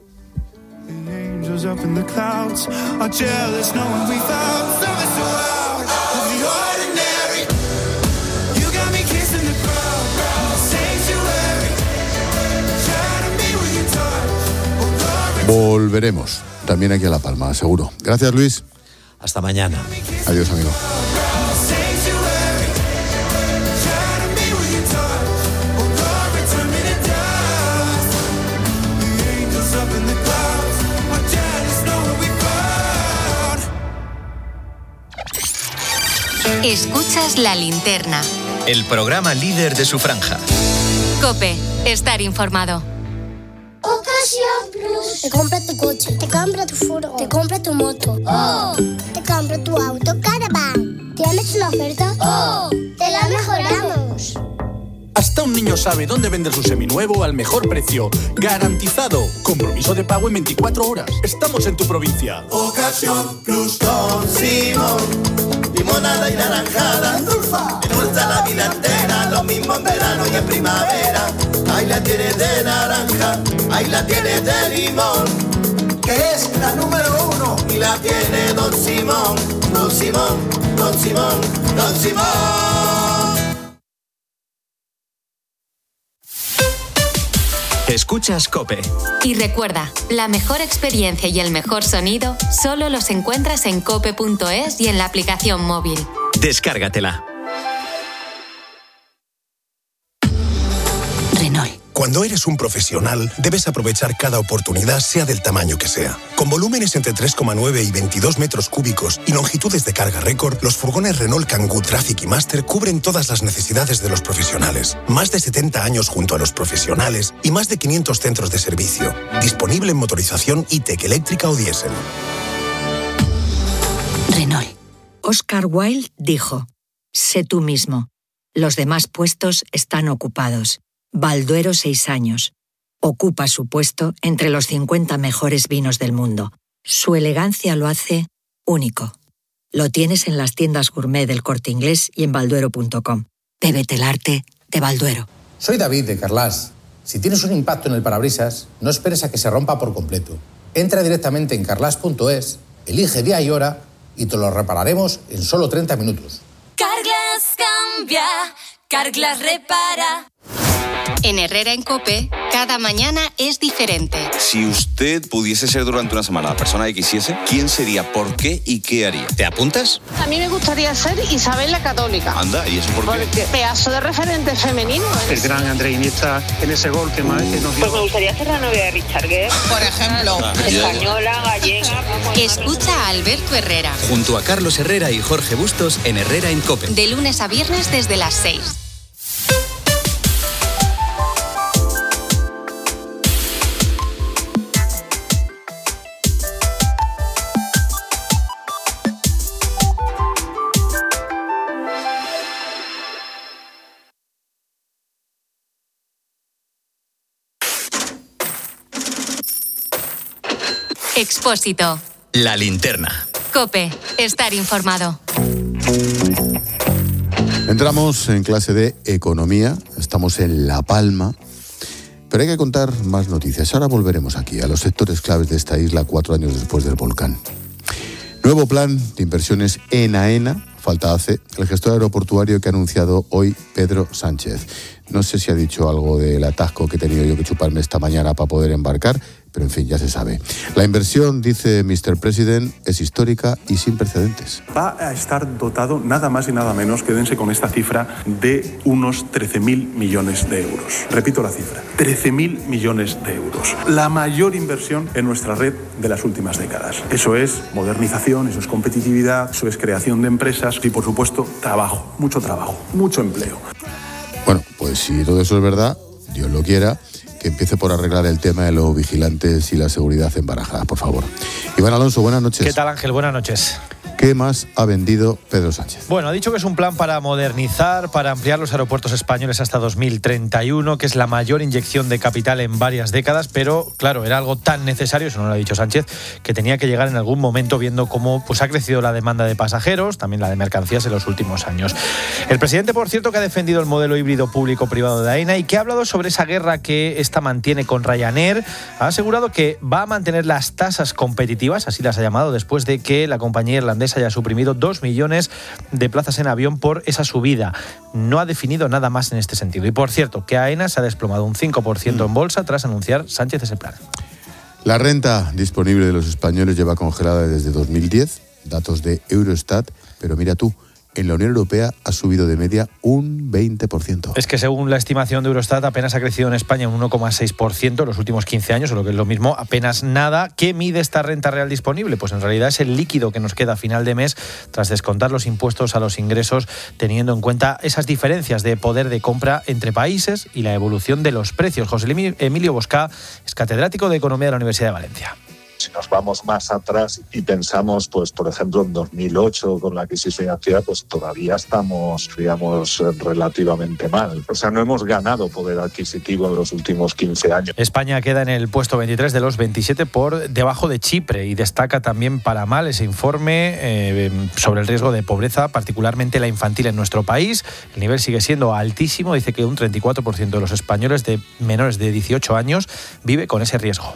Volveremos también aquí a La Palma, seguro. Gracias, Luis. Hasta mañana. Adiós, amigo. Escuchas La Linterna, el programa líder de su franja. COPE, estar informado. Ocasión Plus. Te compra tu coche, te compra tu furgo, te compra tu moto. ¡Oh! Te compra tu auto Caravan. ¿Tienes una oferta? ¡Oh! ¡Te la mejoramos! Hasta un niño sabe dónde vender su seminuevo al mejor precio. ¡Garantizado! Compromiso de pago en veinticuatro horas. Estamos en tu provincia. Ocasión Plus con Simón. Limonada y naranjada. Te gusta la vida entera. Lo mismo en verano y en primavera. Ahí la tienes de naranja. Ahí la tienes de limón. Que es la número uno. Y la tiene Don Simón. Don Simón, Don Simón, Don Simón. Escuchas COPE. Y recuerda, la mejor experiencia y el mejor sonido solo los encuentras en cope punto es y en la aplicación móvil. Descárgatela. Renault. Cuando eres un profesional, debes aprovechar cada oportunidad, sea del tamaño que sea. Con volúmenes entre tres coma nueve y veintidós metros cúbicos y longitudes de carga récord, los furgones Renault Kangoo Traffic y Master cubren todas las necesidades de los profesionales. Más de setenta años junto a los profesionales y más de quinientos centros de servicio. Disponible en motorización E-Tech eléctrica o diésel. Renault. Oscar Wilde dijo: sé tú mismo. Los demás puestos están ocupados. Balduero, seis años. Ocupa su puesto entre los cincuenta mejores vinos del mundo. Su elegancia lo hace único. Lo tienes en las tiendas gourmet del Corte Inglés y en balduero punto com. Bébete el arte de Balduero. Soy David de Carlas. Si tienes un impacto en el parabrisas, no esperes a que se rompa por completo. Entra directamente en carlas punto es, elige día y hora y te lo repararemos en solo treinta minutos. Carglass cambia, Carglass repara. En Herrera en COPE, cada mañana es diferente. Si usted pudiese ser durante una semana la persona que quisiese, ¿quién sería, por qué y qué haría? ¿Te apuntas? A mí me gustaría ser Isabel la Católica. Anda, ¿y eso por qué? Porque pedazo de referente femenino. El gran André Iniesta en ese gol que más que nos dio. Pues me gustaría ser la novia de Richard Gere. Por ejemplo. Española, gallega. Escucha a Alberto Herrera. Junto a Carlos Herrera y Jorge Bustos en Herrera en COPE. De lunes a viernes desde las seis. Expósito. La Linterna. COPE. Estar informado. Entramos en clase de economía. Estamos en La Palma. Pero hay que contar más noticias. Ahora volveremos aquí, a los sectores claves de esta isla cuatro años después del volcán. Nuevo plan de inversiones en AENA. Falta hace el gestor aeroportuario que ha anunciado hoy Pedro Sánchez. No sé si ha dicho algo del atasco que he tenido yo que chuparme esta mañana para poder embarcar, pero en fin, ya se sabe. La inversión, dice mister President, es histórica y sin precedentes. Va a estar dotado nada más y nada menos, quédense con esta cifra, de unos trece mil millones de euros. Repito la cifra, trece mil millones de euros. La mayor inversión en nuestra red de las últimas décadas. Eso es modernización, eso es competitividad, eso es creación de empresas y, por supuesto, trabajo, mucho trabajo, mucho empleo. Bueno, pues si todo eso es verdad, Dios lo quiera, que empiece por arreglar el tema de los vigilantes y la seguridad en Barajas, por favor. Iván Alonso, buenas noches. ¿Qué tal, Ángel? Buenas noches. ¿Qué más ha vendido Pedro Sánchez? Bueno, ha dicho que es un plan para modernizar, para ampliar los aeropuertos españoles hasta dos mil treinta y uno, que es la mayor inyección de capital en varias décadas, pero claro, era algo tan necesario, eso no lo ha dicho Sánchez, que tenía que llegar en algún momento viendo cómo pues, ha crecido la demanda de pasajeros, también la de mercancías en los últimos años. El presidente, por cierto, que ha defendido el modelo híbrido público-privado de AENA y que ha hablado sobre esa guerra que esta mantiene con Ryanair, ha asegurado que va a mantener las tasas competitivas, así las ha llamado, después de que la compañía irlandesa haya suprimido dos millones de plazas en avión por esa subida. No ha definido nada más en este sentido. Y por cierto, que AENA se ha desplomado un cinco por ciento en bolsa tras anunciar Sánchez ese plan. La renta disponible de los españoles lleva congelada desde dos mil diez, datos de Eurostat, pero mira tú, en la Unión Europea ha subido de media un veinte por ciento. Es que según la estimación de Eurostat apenas ha crecido en España un uno coma seis por ciento en los últimos quince años, o lo que es lo mismo, apenas nada. ¿Qué mide esta renta real disponible? Pues en realidad es el líquido que nos queda a final de mes tras descontar los impuestos a los ingresos, teniendo en cuenta esas diferencias de poder de compra entre países y la evolución de los precios. José Emilio Boscá es catedrático de Economía de la Universidad de Valencia. Si nos vamos más atrás y pensamos, pues por ejemplo, en dos mil ocho con la crisis financiera, pues todavía estamos, digamos, relativamente mal. O sea, no hemos ganado poder adquisitivo en los últimos quince años. España queda en el puesto veintitrés de los veintisiete por debajo de Chipre y destaca también para mal ese informe eh, sobre el riesgo de pobreza, particularmente la infantil en nuestro país. El nivel sigue siendo altísimo, dice que un treinta y cuatro por ciento de los españoles de menores de dieciocho años vive con ese riesgo.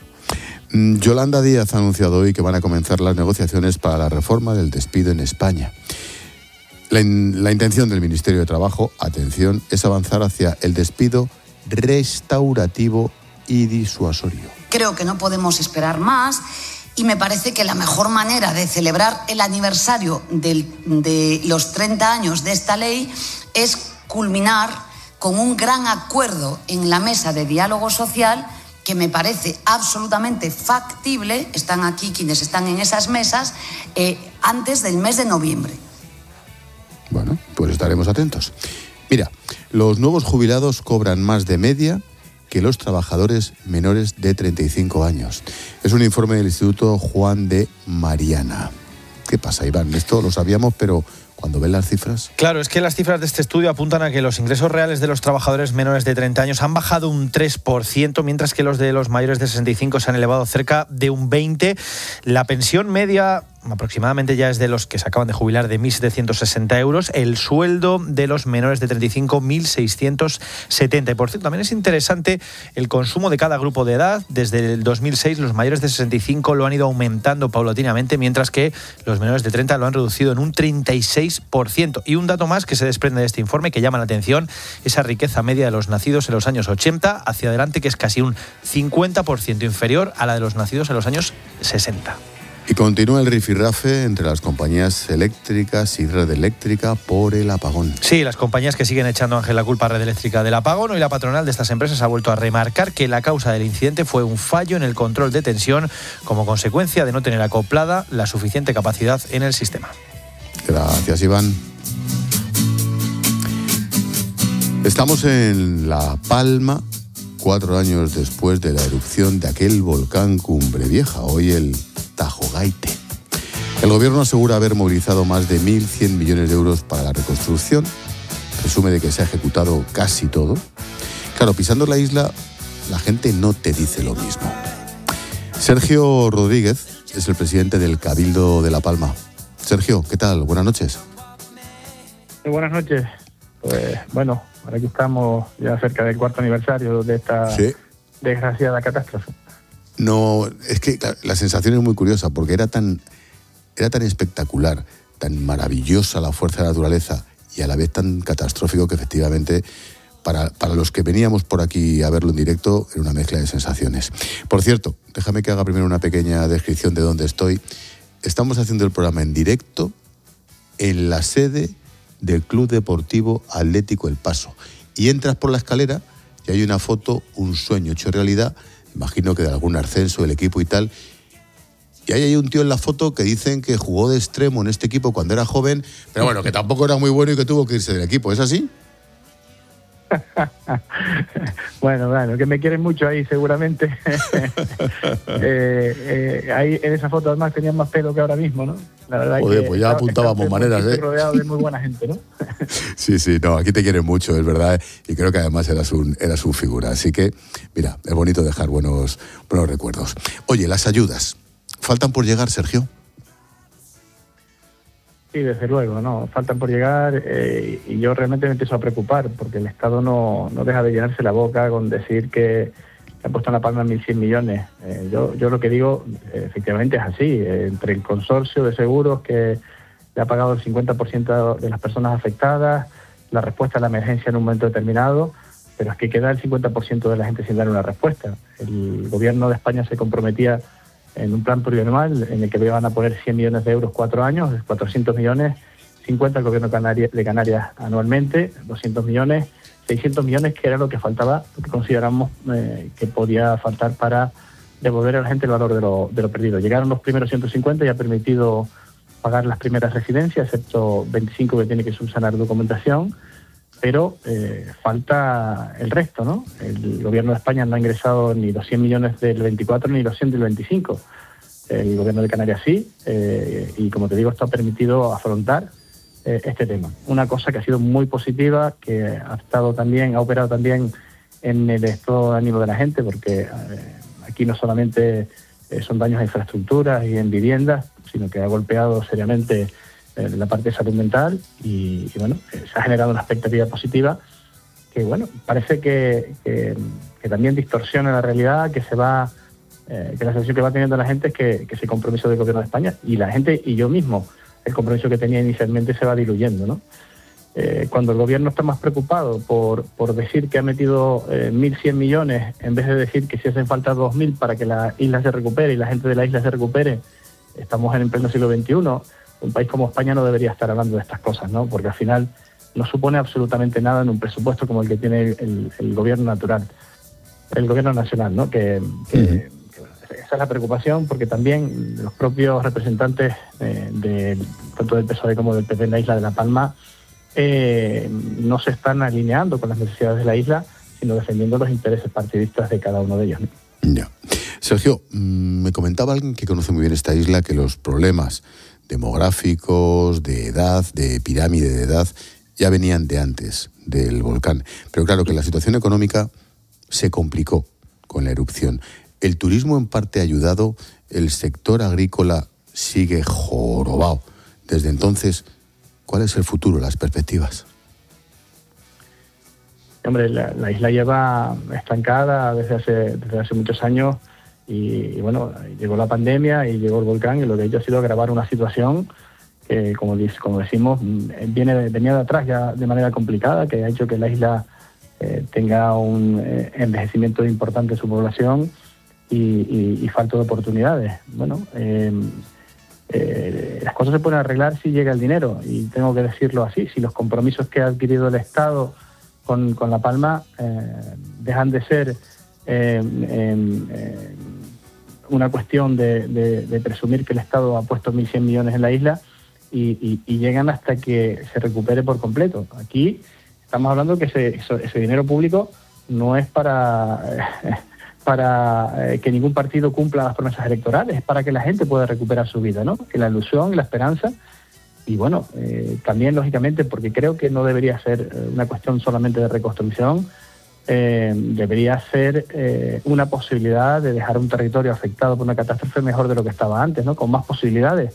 Yolanda Díaz ha anunciado hoy que van a comenzar las negociaciones para la reforma del despido en España. La, in, la intención del Ministerio de Trabajo, atención, es avanzar hacia el despido restaurativo y disuasorio. Creo que no podemos esperar más y me parece que la mejor manera de celebrar el aniversario del, de los treinta años de esta ley es culminar con un gran acuerdo en la mesa de diálogo social que me parece absolutamente factible, están aquí quienes están en esas mesas, eh, antes del mes de noviembre. Bueno, pues estaremos atentos. Mira, los nuevos jubilados cobran más de media que los trabajadores menores de treinta y cinco años. Es un informe del Instituto Juan de Mariana. ¿Qué pasa, Iván? Esto lo sabíamos, pero cuando ven las cifras... Claro, es que las cifras de este estudio apuntan a que los ingresos reales de los trabajadores menores de treinta años han bajado un tres por ciento, mientras que los de los mayores de sesenta y cinco se han elevado cerca de un veinte por ciento. La pensión media aproximadamente ya es de los que se acaban de jubilar de mil setecientos sesenta euros, el sueldo de los menores de treinta y cinco mil seiscientos setenta. Y por cierto, también es interesante el consumo de cada grupo de edad. Desde el dos mil seis los mayores de sesenta y cinco lo han ido aumentando paulatinamente, mientras que los menores de treinta lo han reducido en un treinta y seis por ciento. Y un dato más que se desprende de este informe que llama la atención, esa riqueza media de los nacidos en los años ochenta hacia adelante, que es casi un cincuenta por ciento inferior a la de los nacidos en los años sesenta. Y continúa el rifirrafe entre las compañías eléctricas y Red Eléctrica por el apagón. Sí, las compañías que siguen echando ángel la culpa a Red Eléctrica del apagón. Hoy la patronal de estas empresas ha vuelto a remarcar que la causa del incidente fue un fallo en el control de tensión como consecuencia de no tener acoplada la suficiente capacidad en el sistema. Gracias, Iván. Estamos en La Palma, cuatro años después de la erupción de aquel volcán Cumbre Vieja, hoy el Tajogaite. El gobierno asegura haber movilizado más de mil cien millones de euros para la reconstrucción. Presume de que se ha ejecutado casi todo. Claro, pisando la isla, la gente no te dice lo mismo. Sergio Rodríguez es el presidente del Cabildo de La Palma. Sergio, ¿qué tal? Buenas noches. Muy buenas noches. Pues bueno, ahora aquí estamos ya cerca del cuarto aniversario de esta sí. desgraciada catástrofe. No, es que la, la sensación es muy curiosa porque era tan, era tan espectacular, tan maravillosa la fuerza de la naturaleza y a la vez tan catastrófico que efectivamente para, para los que veníamos por aquí a verlo en directo era una mezcla de sensaciones. Por cierto, déjame que haga primero una pequeña descripción de dónde estoy. Estamos haciendo el programa en directo en la sede del Club Deportivo Atlético El Paso. Y entras por la escalera y hay una foto, un sueño hecho realidad, imagino que de algún ascenso del equipo y tal. Y ahí hay un tío en la foto que dicen que jugó de extremo en este equipo cuando era joven, pero bueno, que tampoco era muy bueno y que tuvo que irse del equipo. ¿Es así? Bueno, bueno, que me quieren mucho ahí seguramente. eh, eh, ahí en esa foto además tenían más pelo que ahora mismo, ¿no? La verdad. Joder, que pues ya apuntábamos maneras, ¿eh? Rodeado de muy buena gente, ¿no? Sí, sí, no, aquí te quieren mucho, es verdad, y creo que además eras un, eras un figura. Así que, mira, es bonito dejar buenos, buenos recuerdos. Oye, las ayudas, ¿faltan por llegar, Sergio? Sí, desde luego, no, faltan por llegar eh, y yo realmente me empiezo a preocupar porque el Estado no, no deja de llenarse la boca con decir que ha puesto en la palma mil cien millones. Eh, yo, yo lo que digo, eh, efectivamente es así, eh, entre el consorcio de seguros que le ha pagado el cincuenta por ciento de las personas afectadas, la respuesta a la emergencia en un momento determinado, pero es que queda el cincuenta por ciento de la gente sin dar una respuesta. El gobierno de España se comprometía en un plan plurianual en el que le iban a poner cien millones de euros cuatro años, cuatrocientos millones, cincuenta el gobierno de Canarias anualmente, doscientos millones, seiscientos millones, que era lo que faltaba, lo que consideramos eh, que podía faltar para devolver a la gente el valor de lo, de lo perdido. Llegaron los primeros ciento cincuenta y ha permitido pagar las primeras residencias, excepto veinticinco que tiene que subsanar documentación, pero eh, falta el resto, ¿no? El gobierno de España no ha ingresado ni los cien millones del veinticuatro ni los cien del veinticinco. El gobierno de Canarias sí, eh, y como te digo, esto ha permitido afrontar eh, este tema. Una cosa que ha sido muy positiva, que ha estado también, ha operado también en el estado de ánimo de la gente, porque eh, aquí no solamente eh, son daños a infraestructuras y en viviendas, sino que ha golpeado seriamente la parte de salud mental y, y bueno, se ha generado una expectativa positiva que bueno, parece que, que, que también distorsiona la realidad, que se va, eh, que la sensación que va teniendo la gente es que, que ese compromiso del gobierno de España y la gente y yo mismo, el compromiso que tenía inicialmente se va diluyendo, ¿no? Eh, cuando el gobierno está más preocupado por, por decir que ha metido eh, mil cien millones en vez de decir que si hacen falta dos mil para que la isla se recupere y la gente de la isla se recupere, estamos en el pleno siglo veintiuno. Un país como España no debería estar hablando de estas cosas, ¿no? Porque al final no supone absolutamente nada en un presupuesto como el que tiene el, el gobierno natural, el gobierno nacional, ¿no? Que, que, uh-huh. que bueno, esa es la preocupación, porque también los propios representantes eh, de, tanto del P S O E como del P P en la isla de La Palma eh, no se están alineando con las necesidades de la isla, sino defendiendo los intereses partidistas de cada uno de ellos, ¿no? Ya. Sergio, me comentaba alguien que conoce muy bien esta isla que los problemas demográficos, de edad, de pirámide de edad, ya venían de antes del volcán. Pero claro que la situación económica se complicó con la erupción. El turismo en parte ha ayudado, el sector agrícola sigue jorobado. Desde entonces, ¿cuál es el futuro, las perspectivas? Hombre, la, la isla lleva estancada desde hace, desde hace muchos años. Y, y bueno, llegó la pandemia y llegó el volcán y lo que ha hecho ha sido agravar una situación que, como, como decimos, viene venía de atrás ya de manera complicada, que ha hecho que la isla eh, tenga un eh, envejecimiento importante de su población y, y, y falta de oportunidades. Bueno, eh, eh, las cosas se pueden arreglar si llega el dinero, y tengo que decirlo así: si los compromisos que ha adquirido el Estado con, con La Palma eh, dejan de ser eh, eh, eh, una cuestión de, de, de presumir que el Estado ha puesto mil cien millones en la isla y, y, y llegan hasta que se recupere por completo. Aquí estamos hablando que ese, ese dinero público no es para, eh, para eh, que ningún partido cumpla las promesas electorales, es para que la gente pueda recuperar su vida, ¿no? Que la ilusión y la esperanza. Y bueno, eh, también lógicamente, porque creo que no debería ser una cuestión solamente de reconstrucción, Eh, debería ser eh, una posibilidad de dejar un territorio afectado por una catástrofe mejor de lo que estaba antes, ¿no? Con más posibilidades.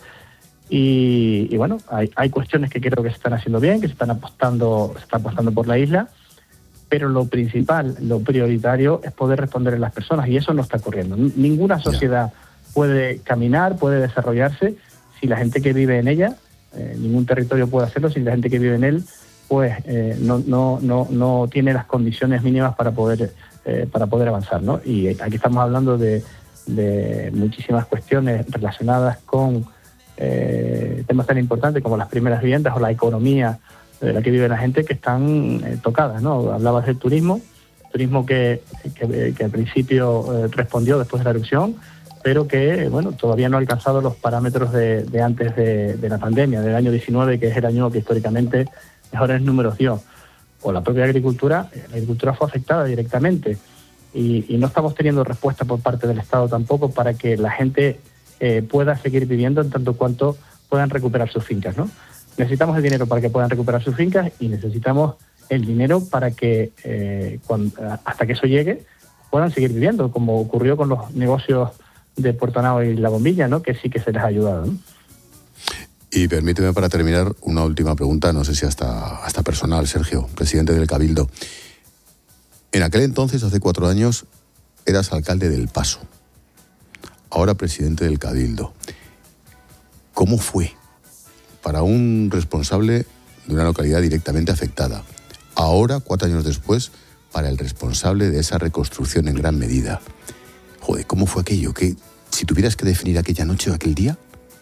Y, y bueno, hay, hay cuestiones que creo que se están haciendo bien, que se están apostando, se está apostando por la isla, pero lo principal, lo prioritario es poder responder a las personas, y eso no está ocurriendo. Ninguna sociedad puede caminar, puede desarrollarse si la gente que vive en ella, eh, ningún territorio puede hacerlo si la gente que vive en él pues eh, no, no, no, no tiene las condiciones mínimas para poder eh, para poder avanzar, ¿no? Y aquí estamos hablando de, de muchísimas cuestiones relacionadas con eh, temas tan importantes como las primeras viviendas o la economía de la que vive la gente, que están eh, tocadas, ¿no? Hablabas del turismo, turismo que, que, que al principio eh, respondió después de la erupción, pero que bueno, todavía no ha alcanzado los parámetros de, de antes de, de la pandemia, del año diecinueve, que es el año que históricamente mejores números dio. o la propia agricultura, la agricultura fue afectada directamente y, y no estamos teniendo respuesta por parte del Estado tampoco para que la gente eh, pueda seguir viviendo en tanto cuanto puedan recuperar sus fincas, ¿no? Necesitamos el dinero para que puedan recuperar sus fincas y necesitamos el dinero para que eh, cuando, hasta que eso llegue puedan seguir viviendo, como ocurrió con los negocios de Puerto Nao y La Bombilla, ¿no? Que sí que se les ha ayudado, ¿no? Y permíteme para terminar una última pregunta, no sé si hasta, hasta personal, Sergio, presidente del Cabildo. En aquel entonces, hace cuatro años, eras alcalde del Paso, ahora presidente del Cabildo. ¿Cómo fue para un responsable de una localidad directamente afectada, ahora, cuatro años después, para el responsable de esa reconstrucción en gran medida? Joder, ¿cómo fue aquello? ¿Qué, si tuvieras que definir aquella noche o aquel día?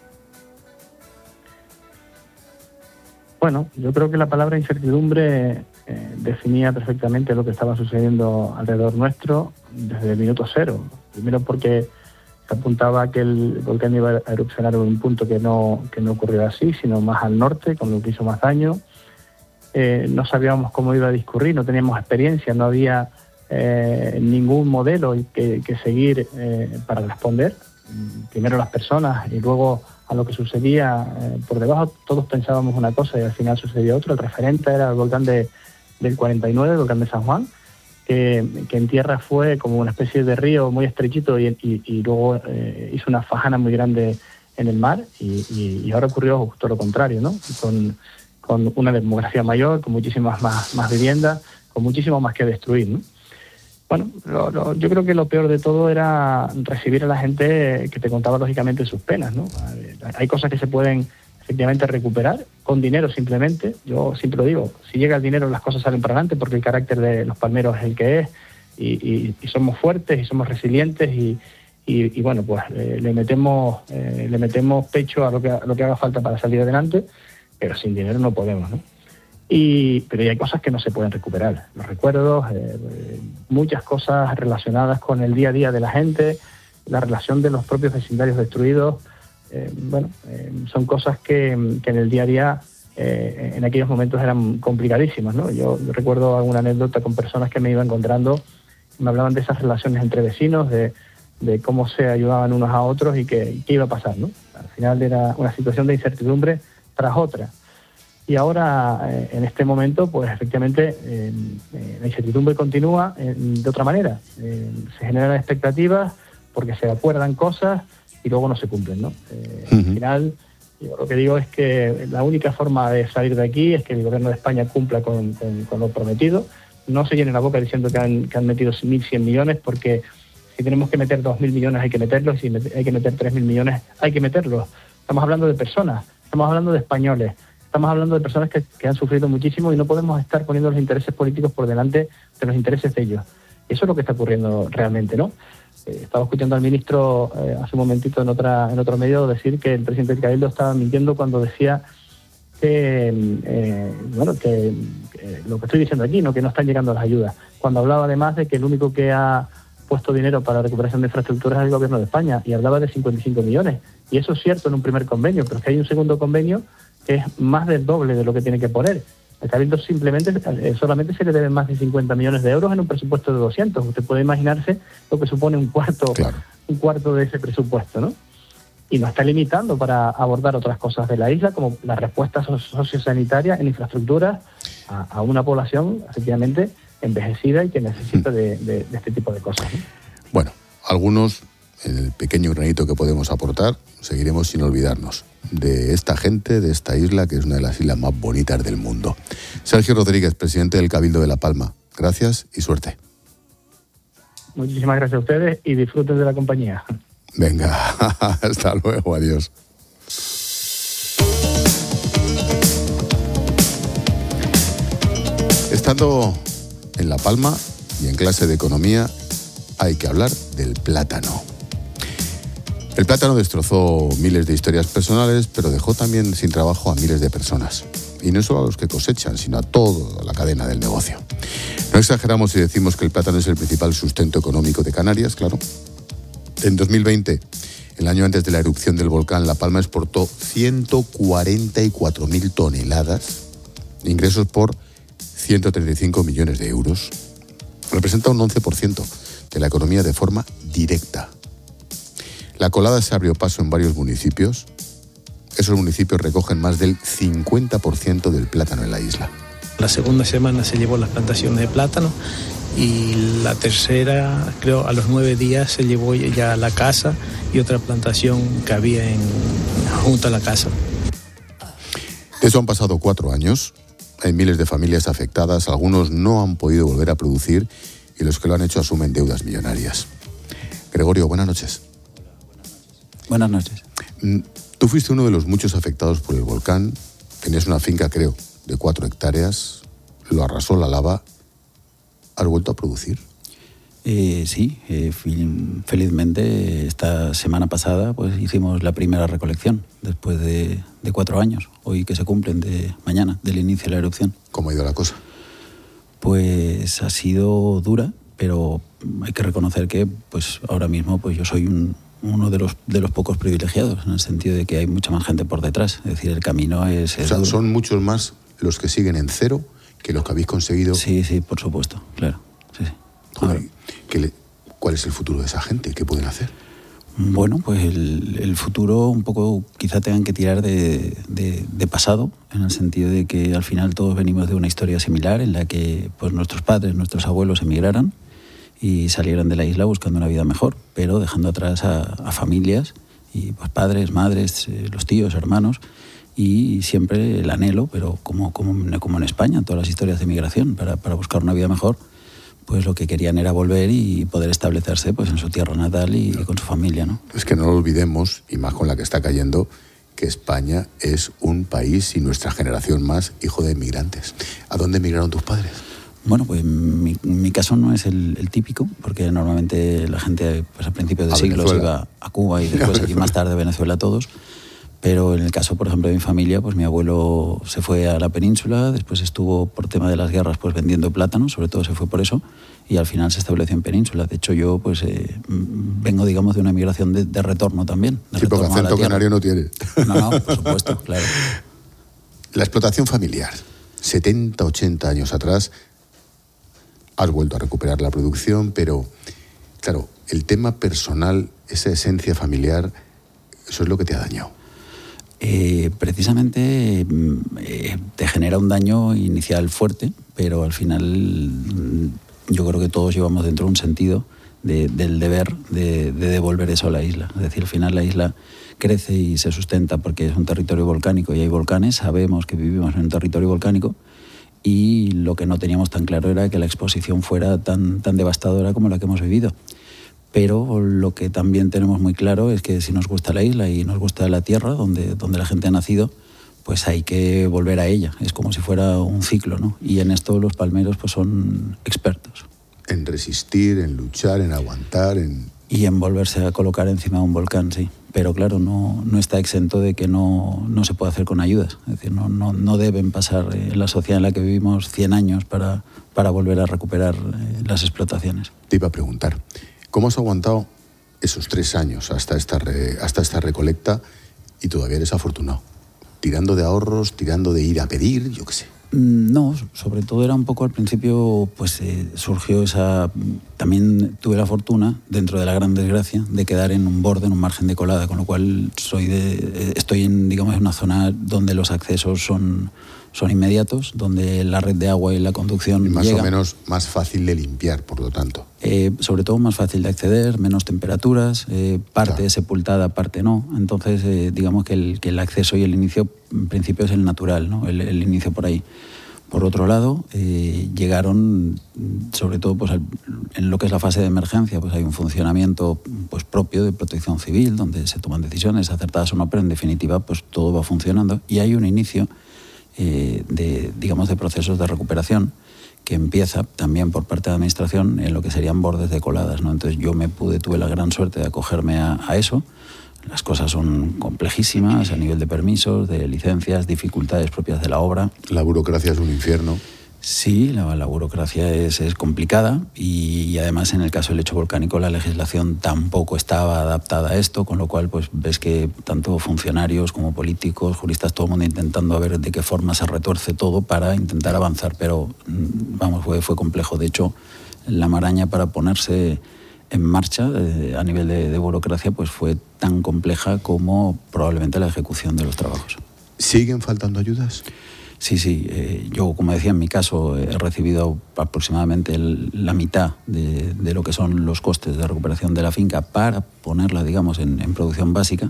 Bueno, yo creo que la palabra incertidumbre eh, definía perfectamente lo que estaba sucediendo alrededor nuestro desde el minuto cero. Primero porque se apuntaba que el volcán iba a erupcionar en un punto que no, que no ocurrió así, sino más al norte, con lo que hizo más daño. Eh, no sabíamos cómo iba a discurrir, no teníamos experiencia, no había eh, ningún modelo que, que seguir eh, para responder. Primero las personas y luego a lo que sucedía eh, por debajo. Todos pensábamos una cosa y al final sucedió otro. El referente era el volcán de, del cuarenta y nueve, el volcán de San Juan, que, que en tierra fue como una especie de río muy estrechito y, y, y luego eh, hizo una fajana muy grande en el mar y, y, y ahora ocurrió justo lo contrario, ¿no? Con, con una demografía mayor, con muchísimas más, más viviendas, con muchísimo más que destruir, ¿no? Bueno, lo, lo, yo creo que lo peor de todo era recibir a la gente que te contaba lógicamente sus penas, ¿no? Hay cosas que se pueden efectivamente recuperar con dinero simplemente. Yo siempre lo digo, si llega el dinero las cosas salen para adelante porque el carácter de los palmeros es el que es y, y, y somos fuertes y somos resilientes y, y, y bueno, pues eh, le metemos eh, le metemos pecho a lo que a lo que haga falta para salir adelante, pero sin dinero no podemos, ¿no? Y, pero hay cosas que no se pueden recuperar, los recuerdos, eh, muchas cosas relacionadas con el día a día de la gente, la relación de los propios vecindarios destruidos, eh, bueno, eh, son cosas que, que en el día a día eh, en aquellos momentos eran complicadísimas, ¿no? Yo, yo recuerdo alguna anécdota con personas que me iba encontrando, me hablaban de esas relaciones entre vecinos, de, de cómo se ayudaban unos a otros y qué iba a pasar, ¿no? Al final era una situación de incertidumbre tras otra. Y ahora, eh, en este momento, pues efectivamente eh, eh, la incertidumbre continúa eh, de otra manera. Eh, se generan expectativas porque se acuerdan cosas y luego no se cumplen, ¿no? Eh, uh-huh. Al final, yo lo que digo es que la única forma de salir de aquí es que el gobierno de España cumpla con, con, con lo prometido. No se llene la boca diciendo que han, que han metido mil cien millones, porque si tenemos que meter dos mil millones hay que meterlos, si hay que meter tres mil millones hay que meterlos. Estamos hablando de personas, estamos hablando de españoles. Estamos hablando de personas que, que han sufrido muchísimo y no podemos estar poniendo los intereses políticos por delante de los intereses de ellos. Eso es lo que está ocurriendo realmente, ¿no? Eh, estaba escuchando al ministro eh, hace un momentito en otra en otro medio decir que el presidente del Cabildo estaba mintiendo cuando decía que, eh, bueno, que eh, lo que estoy diciendo aquí, ¿no? Que no están llegando las ayudas. Cuando hablaba además de que el único que ha puesto dinero para la recuperación de infraestructuras es el gobierno de España y hablaba de cincuenta y cinco millones. Y eso es cierto en un primer convenio, pero es que hay un segundo convenio que es más del doble de lo que tiene que poner. El Cabildo simplemente, eh, solamente se le deben más de cincuenta millones de euros en un presupuesto de doscientos. Usted puede imaginarse lo que supone un cuarto, claro. un cuarto de ese presupuesto, ¿no? Y nos está limitando para abordar otras cosas de la isla, como la respuesta sociosanitaria en infraestructuras a, a una población efectivamente envejecida y que necesita de, de, de este tipo de cosas, ¿no? Bueno, algunos, en el pequeño granito que podemos aportar, seguiremos sin olvidarnos de esta gente, de esta isla, que es una de las islas más bonitas del mundo. Sergio Rodríguez, presidente del Cabildo de La Palma, gracias y suerte. Muchísimas gracias a ustedes y disfruten de la compañía. Venga, hasta luego, adiós. Estando en La Palma y en clase de economía, hay que hablar del plátano. El plátano destrozó miles de historias personales, pero dejó también sin trabajo a miles de personas. Y no solo a los que cosechan, sino a toda la cadena del negocio. No exageramos si decimos que el plátano es el principal sustento económico de Canarias, claro. En dos mil veinte, el año antes de la erupción del volcán, La Palma exportó ciento cuarenta y cuatro mil toneladas, ingresos por ciento treinta y cinco millones de euros. Representa un once por ciento de la economía de forma directa. La colada se abrió paso en varios municipios. Esos municipios recogen más del cincuenta por ciento del plátano en la isla. La segunda semana se llevó las plantaciones de plátano y la tercera, creo, a los nueve días se llevó ya la casa y otra plantación que había en, junto a la casa. De eso han pasado cuatro años. Hay miles de familias afectadas. Algunos no han podido volver a producir y los que lo han hecho asumen deudas millonarias. Gregorio, buenas noches. Buenas noches. Tú fuiste uno de los muchos afectados por el volcán. Tenías una finca, creo, de cuatro hectáreas. Lo arrasó la lava. ¿Has vuelto a producir? Eh, sí, eh, felizmente esta semana pasada pues hicimos la primera recolección después de, de cuatro años, hoy que se cumplen de mañana, del inicio de la erupción. ¿Cómo ha ido la cosa? Pues ha sido dura, pero hay que reconocer que pues ahora mismo pues yo soy un, uno de los, de los pocos privilegiados, en el sentido de que hay mucha más gente por detrás, es decir, el camino es... es o sea, duro. ¿Son muchos más los que siguen en cero que los que habéis conseguido? Sí, sí, por supuesto, claro. Sí, sí. Joder, ¿qué le, ¿cuál es el futuro de esa gente? ¿Qué pueden hacer? Bueno, pues el, el futuro un poco quizá tengan que tirar de, de, de pasado, en el sentido de que al final todos venimos de una historia similar en la que pues nuestros padres, nuestros abuelos emigraran y salieran de la isla buscando una vida mejor, pero dejando atrás a, a familias y pues padres, madres, eh, los tíos, hermanos, y siempre el anhelo, pero como, como, como en España, todas las historias de migración, para, para buscar una vida mejor, pues lo que querían era volver y poder establecerse pues en su tierra natal y, y con su familia, ¿no? Es que no lo olvidemos, y más con la que está cayendo, que España es un país y nuestra generación más hijo de inmigrantes. ¿A dónde emigraron tus padres? Bueno, pues mi, mi caso no es el, el típico, porque normalmente la gente pues a principios de siglo se iba a Cuba y después aquí más tarde a Venezuela todos. Pero en el caso, por ejemplo, de mi familia, pues mi abuelo se fue a la península, después estuvo por tema de las guerras pues vendiendo plátanos, sobre todo se fue por eso, y al final se estableció en península. De hecho, yo pues eh, vengo, digamos, de una migración de, de retorno también. De sí, porque acento canario no tiene. No, no, por supuesto, claro. La explotación familiar, setenta, ochenta años atrás, has vuelto a recuperar la producción, pero, claro, el tema personal, esa esencia familiar, eso es lo que te ha dañado. Eh, precisamente eh, te genera un daño inicial fuerte, pero al final yo creo que todos llevamos dentro un sentido de, del deber de, de devolver eso a la isla. Es decir, al final la isla crece y se sustenta porque es un territorio volcánico y hay volcanes, sabemos que vivimos en un territorio volcánico y lo que no teníamos tan claro era que la exposición fuera tan, tan devastadora como la que hemos vivido. Pero lo que también tenemos muy claro es que si nos gusta la isla y nos gusta la tierra donde, donde la gente ha nacido, pues hay que volver a ella. Es como si fuera un ciclo, ¿no? Y en esto los palmeros pues son expertos. En resistir, en luchar, en aguantar, en... Y en volverse a colocar encima de un volcán, sí. Pero claro, no, no está exento de que no, no se puede hacer con ayudas. Es decir, no, no, no deben pasar en la sociedad en la que vivimos cien años para, para volver a recuperar las explotaciones. Te iba a preguntar, ¿cómo has aguantado esos tres años hasta esta, re, hasta esta recolecta y todavía eres afortunado? ¿Tirando de ahorros, tirando de ir a pedir, yo qué sé? No, sobre todo era un poco al principio, pues eh, surgió esa... También tuve la fortuna, dentro de la gran desgracia, de quedar en un borde, en un margen de colada, con lo cual soy de, estoy en, digamos, en una zona donde los accesos son... son inmediatos, donde la red de agua y la conducción y más llega. o menos más fácil de limpiar, por lo tanto. Eh, sobre todo más fácil de acceder, menos temperaturas, eh, parte claro. sepultada, parte no. Entonces, eh, digamos que el, que el acceso y el inicio, en principio, es el natural, ¿no? el, el inicio por ahí. Por otro lado, eh, llegaron, sobre todo pues, en lo que es la fase de emergencia, pues hay un funcionamiento pues, propio de protección civil, donde se toman decisiones acertadas o no, pero en definitiva pues, todo va funcionando. Y hay un inicio eh, de, digamos, de procesos de recuperación que empieza también por parte de la administración en lo que serían bordes de coladas, ¿no? Entonces yo me pude, tuve la gran suerte de acogerme a, a eso. Las cosas son complejísimas a nivel de permisos, de licencias, dificultades propias de la obra. La burocracia es un infierno. Sí, la, la burocracia es, es complicada y, y además en el caso del hecho volcánico la legislación tampoco estaba adaptada a esto, con lo cual pues ves que tanto funcionarios como políticos, juristas, todo el mundo intentando a ver de qué forma se retuerce todo para intentar avanzar, pero vamos, fue, fue complejo. De hecho, la maraña para ponerse en marcha eh, a nivel de, de burocracia pues fue tan compleja como probablemente la ejecución de los trabajos. ¿Siguen faltando ayudas? Sí, sí. Eh, yo, como decía, en mi caso he recibido aproximadamente el, la mitad de, de lo que son los costes de recuperación de la finca para ponerla, digamos, en, en producción básica.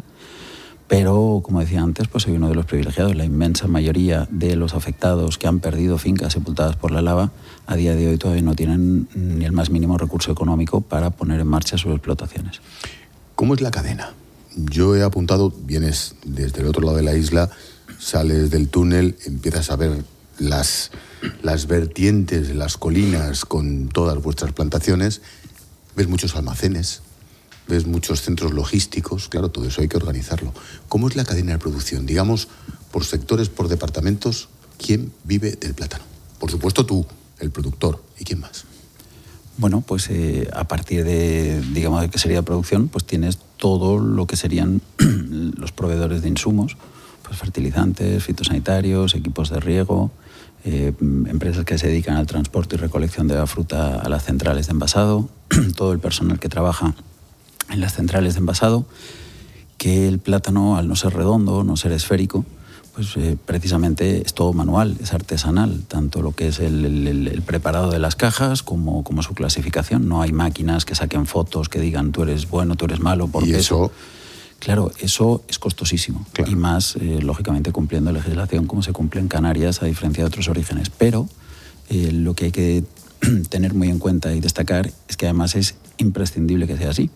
Pero, como decía antes, pues soy uno de los privilegiados. La inmensa mayoría de los afectados que han perdido fincas sepultadas por la lava, a día de hoy todavía no tienen ni el más mínimo recurso económico para poner en marcha sus explotaciones. ¿Cómo es la cadena? Yo he apuntado, vienes desde el otro lado de la isla, sales del túnel, empiezas a ver las, las vertientes de las colinas con todas vuestras plantaciones, ves muchos almacenes, ves muchos centros logísticos, claro, todo eso hay que organizarlo. ¿Cómo es la cadena de producción? Digamos, por sectores, por departamentos, ¿quién vive del plátano? Por supuesto tú, el productor, ¿y quién más? Bueno, pues eh, a partir de, digamos, de que sería producción, pues tienes todo lo que serían los proveedores de insumos, pues fertilizantes, fitosanitarios, equipos de riego, eh, empresas que se dedican al transporte y recolección de la fruta a las centrales de envasado, todo el personal que trabaja en las centrales de envasado, que el plátano, al no ser redondo, no ser esférico, pues eh, precisamente es todo manual, es artesanal, tanto lo que es el, el, el preparado de las cajas como, como su clasificación. No hay máquinas que saquen fotos que digan tú eres bueno, tú eres malo, por ¿Y peso. eso? Claro, eso es costosísimo. Claro. Y más, eh, lógicamente, cumpliendo legislación como se cumple en Canarias, a diferencia de otros orígenes. Pero eh, lo que hay que tener muy en cuenta y destacar es que además es imprescindible que sea así,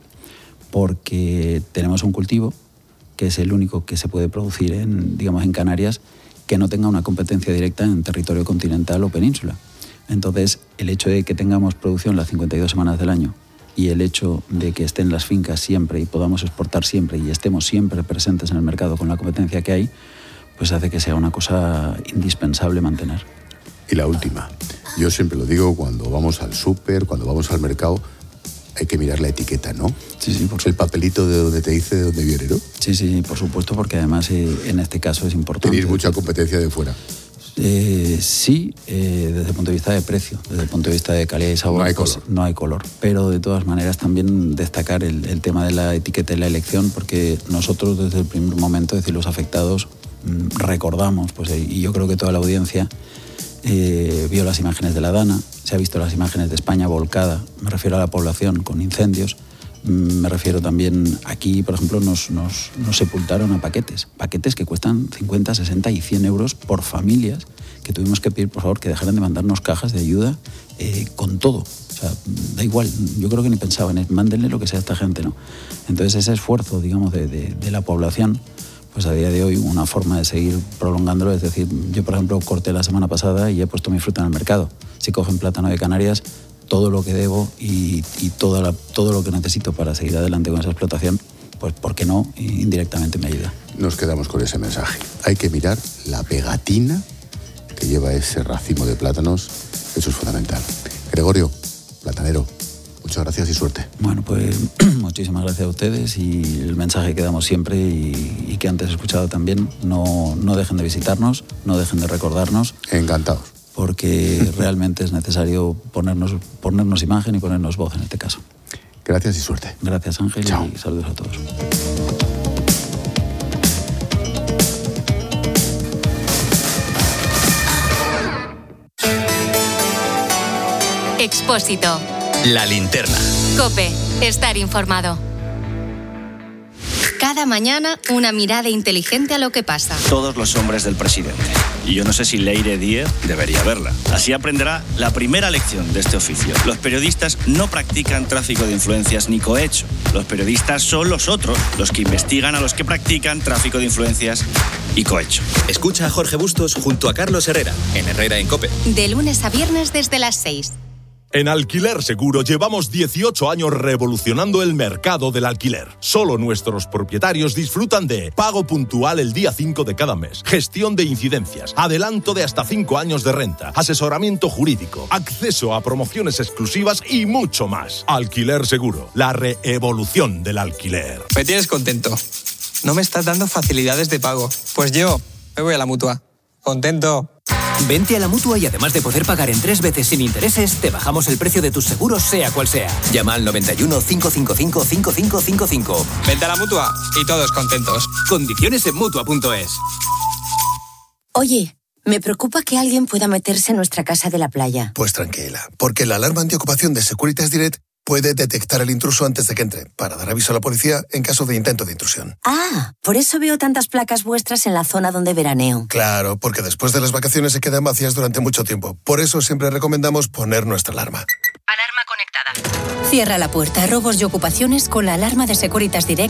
porque tenemos un cultivo que es el único que se puede producir en, digamos, en Canarias que no tenga una competencia directa en territorio continental o península. Entonces, el hecho de que tengamos producción las cincuenta y dos semanas del año y el hecho de que estén las fincas siempre y podamos exportar siempre y estemos siempre presentes en el mercado con la competencia que hay, pues hace que sea una cosa indispensable mantener. Y la última, yo siempre lo digo cuando vamos al súper, cuando vamos al mercado, hay que mirar la etiqueta, ¿no? Sí, sí, por el papelito de donde te dice de dónde viene, ¿no? Sí, sí, por supuesto, porque además eh, en este caso es importante. Tenéis mucha competencia de fuera. Eh, sí, eh, desde el punto de vista de precio, desde el punto de vista de calidad y sabor, no hay pues, color. No hay color. Pero de todas maneras también destacar el, el tema de la etiqueta y la elección, porque nosotros desde el primer momento, es decir, los afectados, mmm, recordamos, pues, y yo creo que toda la audiencia eh, vio las imágenes de la Dana, se ha visto las imágenes de España volcada, me refiero a la población con incendios. Me refiero también, aquí, por ejemplo, nos, nos, nos sepultaron a paquetes, paquetes que cuestan cincuenta, sesenta y cien euros por familias, que tuvimos que pedir, por favor, que dejaran de mandarnos cajas de ayuda eh, con todo. O sea, da igual, yo creo que ni pensaban, es mándenle lo que sea a esta gente, ¿no? Entonces, ese esfuerzo, digamos, de, de, de la población, pues a día de hoy una forma de seguir prolongándolo, es decir, yo, por ejemplo, corté la semana pasada y he puesto mi fruta en el mercado. Si cogen plátano de Canarias, todo lo que debo y, y toda la, todo lo que necesito para seguir adelante con esa explotación, pues ¿por qué no? Indirectamente me ayuda. Nos quedamos con ese mensaje. Hay que mirar la pegatina que lleva ese racimo de plátanos. Eso es fundamental. Gregorio, platanero, muchas gracias y suerte. Bueno, pues muchísimas gracias a ustedes y el mensaje que damos siempre y, y que antes he escuchado también, no, no dejen de visitarnos, no dejen de recordarnos. Encantados. Porque realmente es necesario ponernos, ponernos imagen y ponernos voz en este caso. Gracias y suerte. Gracias, Ángel, Chao. Y saludos a todos. Expósito. La linterna. COPE. Estar informado. Cada mañana una mirada inteligente a lo que pasa. Todos los hombres del presidente. Y yo no sé si Leire Díez debería verla. Así aprenderá la primera lección de este oficio. Los periodistas no practican tráfico de influencias ni cohecho. Los periodistas son los otros, los que investigan a los que practican tráfico de influencias y cohecho. Escucha a Jorge Bustos junto a Carlos Herrera, en Herrera en COPE. De lunes a viernes desde las seis. En Alquiler Seguro llevamos dieciocho años revolucionando el mercado del alquiler. Solo nuestros propietarios disfrutan de pago puntual el día cinco de cada mes, gestión de incidencias, adelanto de hasta cinco años de renta, asesoramiento jurídico, acceso a promociones exclusivas y mucho más. Alquiler Seguro, la reevolución del alquiler. Me tienes contento. No me estás dando facilidades de pago. Pues yo me voy a la Mutua. Contento. Vente a la Mutua y además de poder pagar en tres veces sin intereses, te bajamos el precio de tus seguros sea cual sea. Llama al noventa y uno, cinco cinco cinco, cinco cinco cinco cinco. Vente a la Mutua y todos contentos. Condiciones en Mutua punto es. Oye, me preocupa que alguien pueda meterse en nuestra casa de la playa. Pues tranquila, porque la alarma antiocupación de Securitas Direct puede detectar el intruso antes de que entre, para dar aviso a la policía en caso de intento de intrusión. Ah, por eso veo tantas placas vuestras en la zona donde veraneo. Claro, porque después de las vacaciones se quedan vacías durante mucho tiempo. Por eso siempre recomendamos poner nuestra alarma. Alarma conectada. Cierra la puerta a robos y ocupaciones con la alarma de Securitas Direct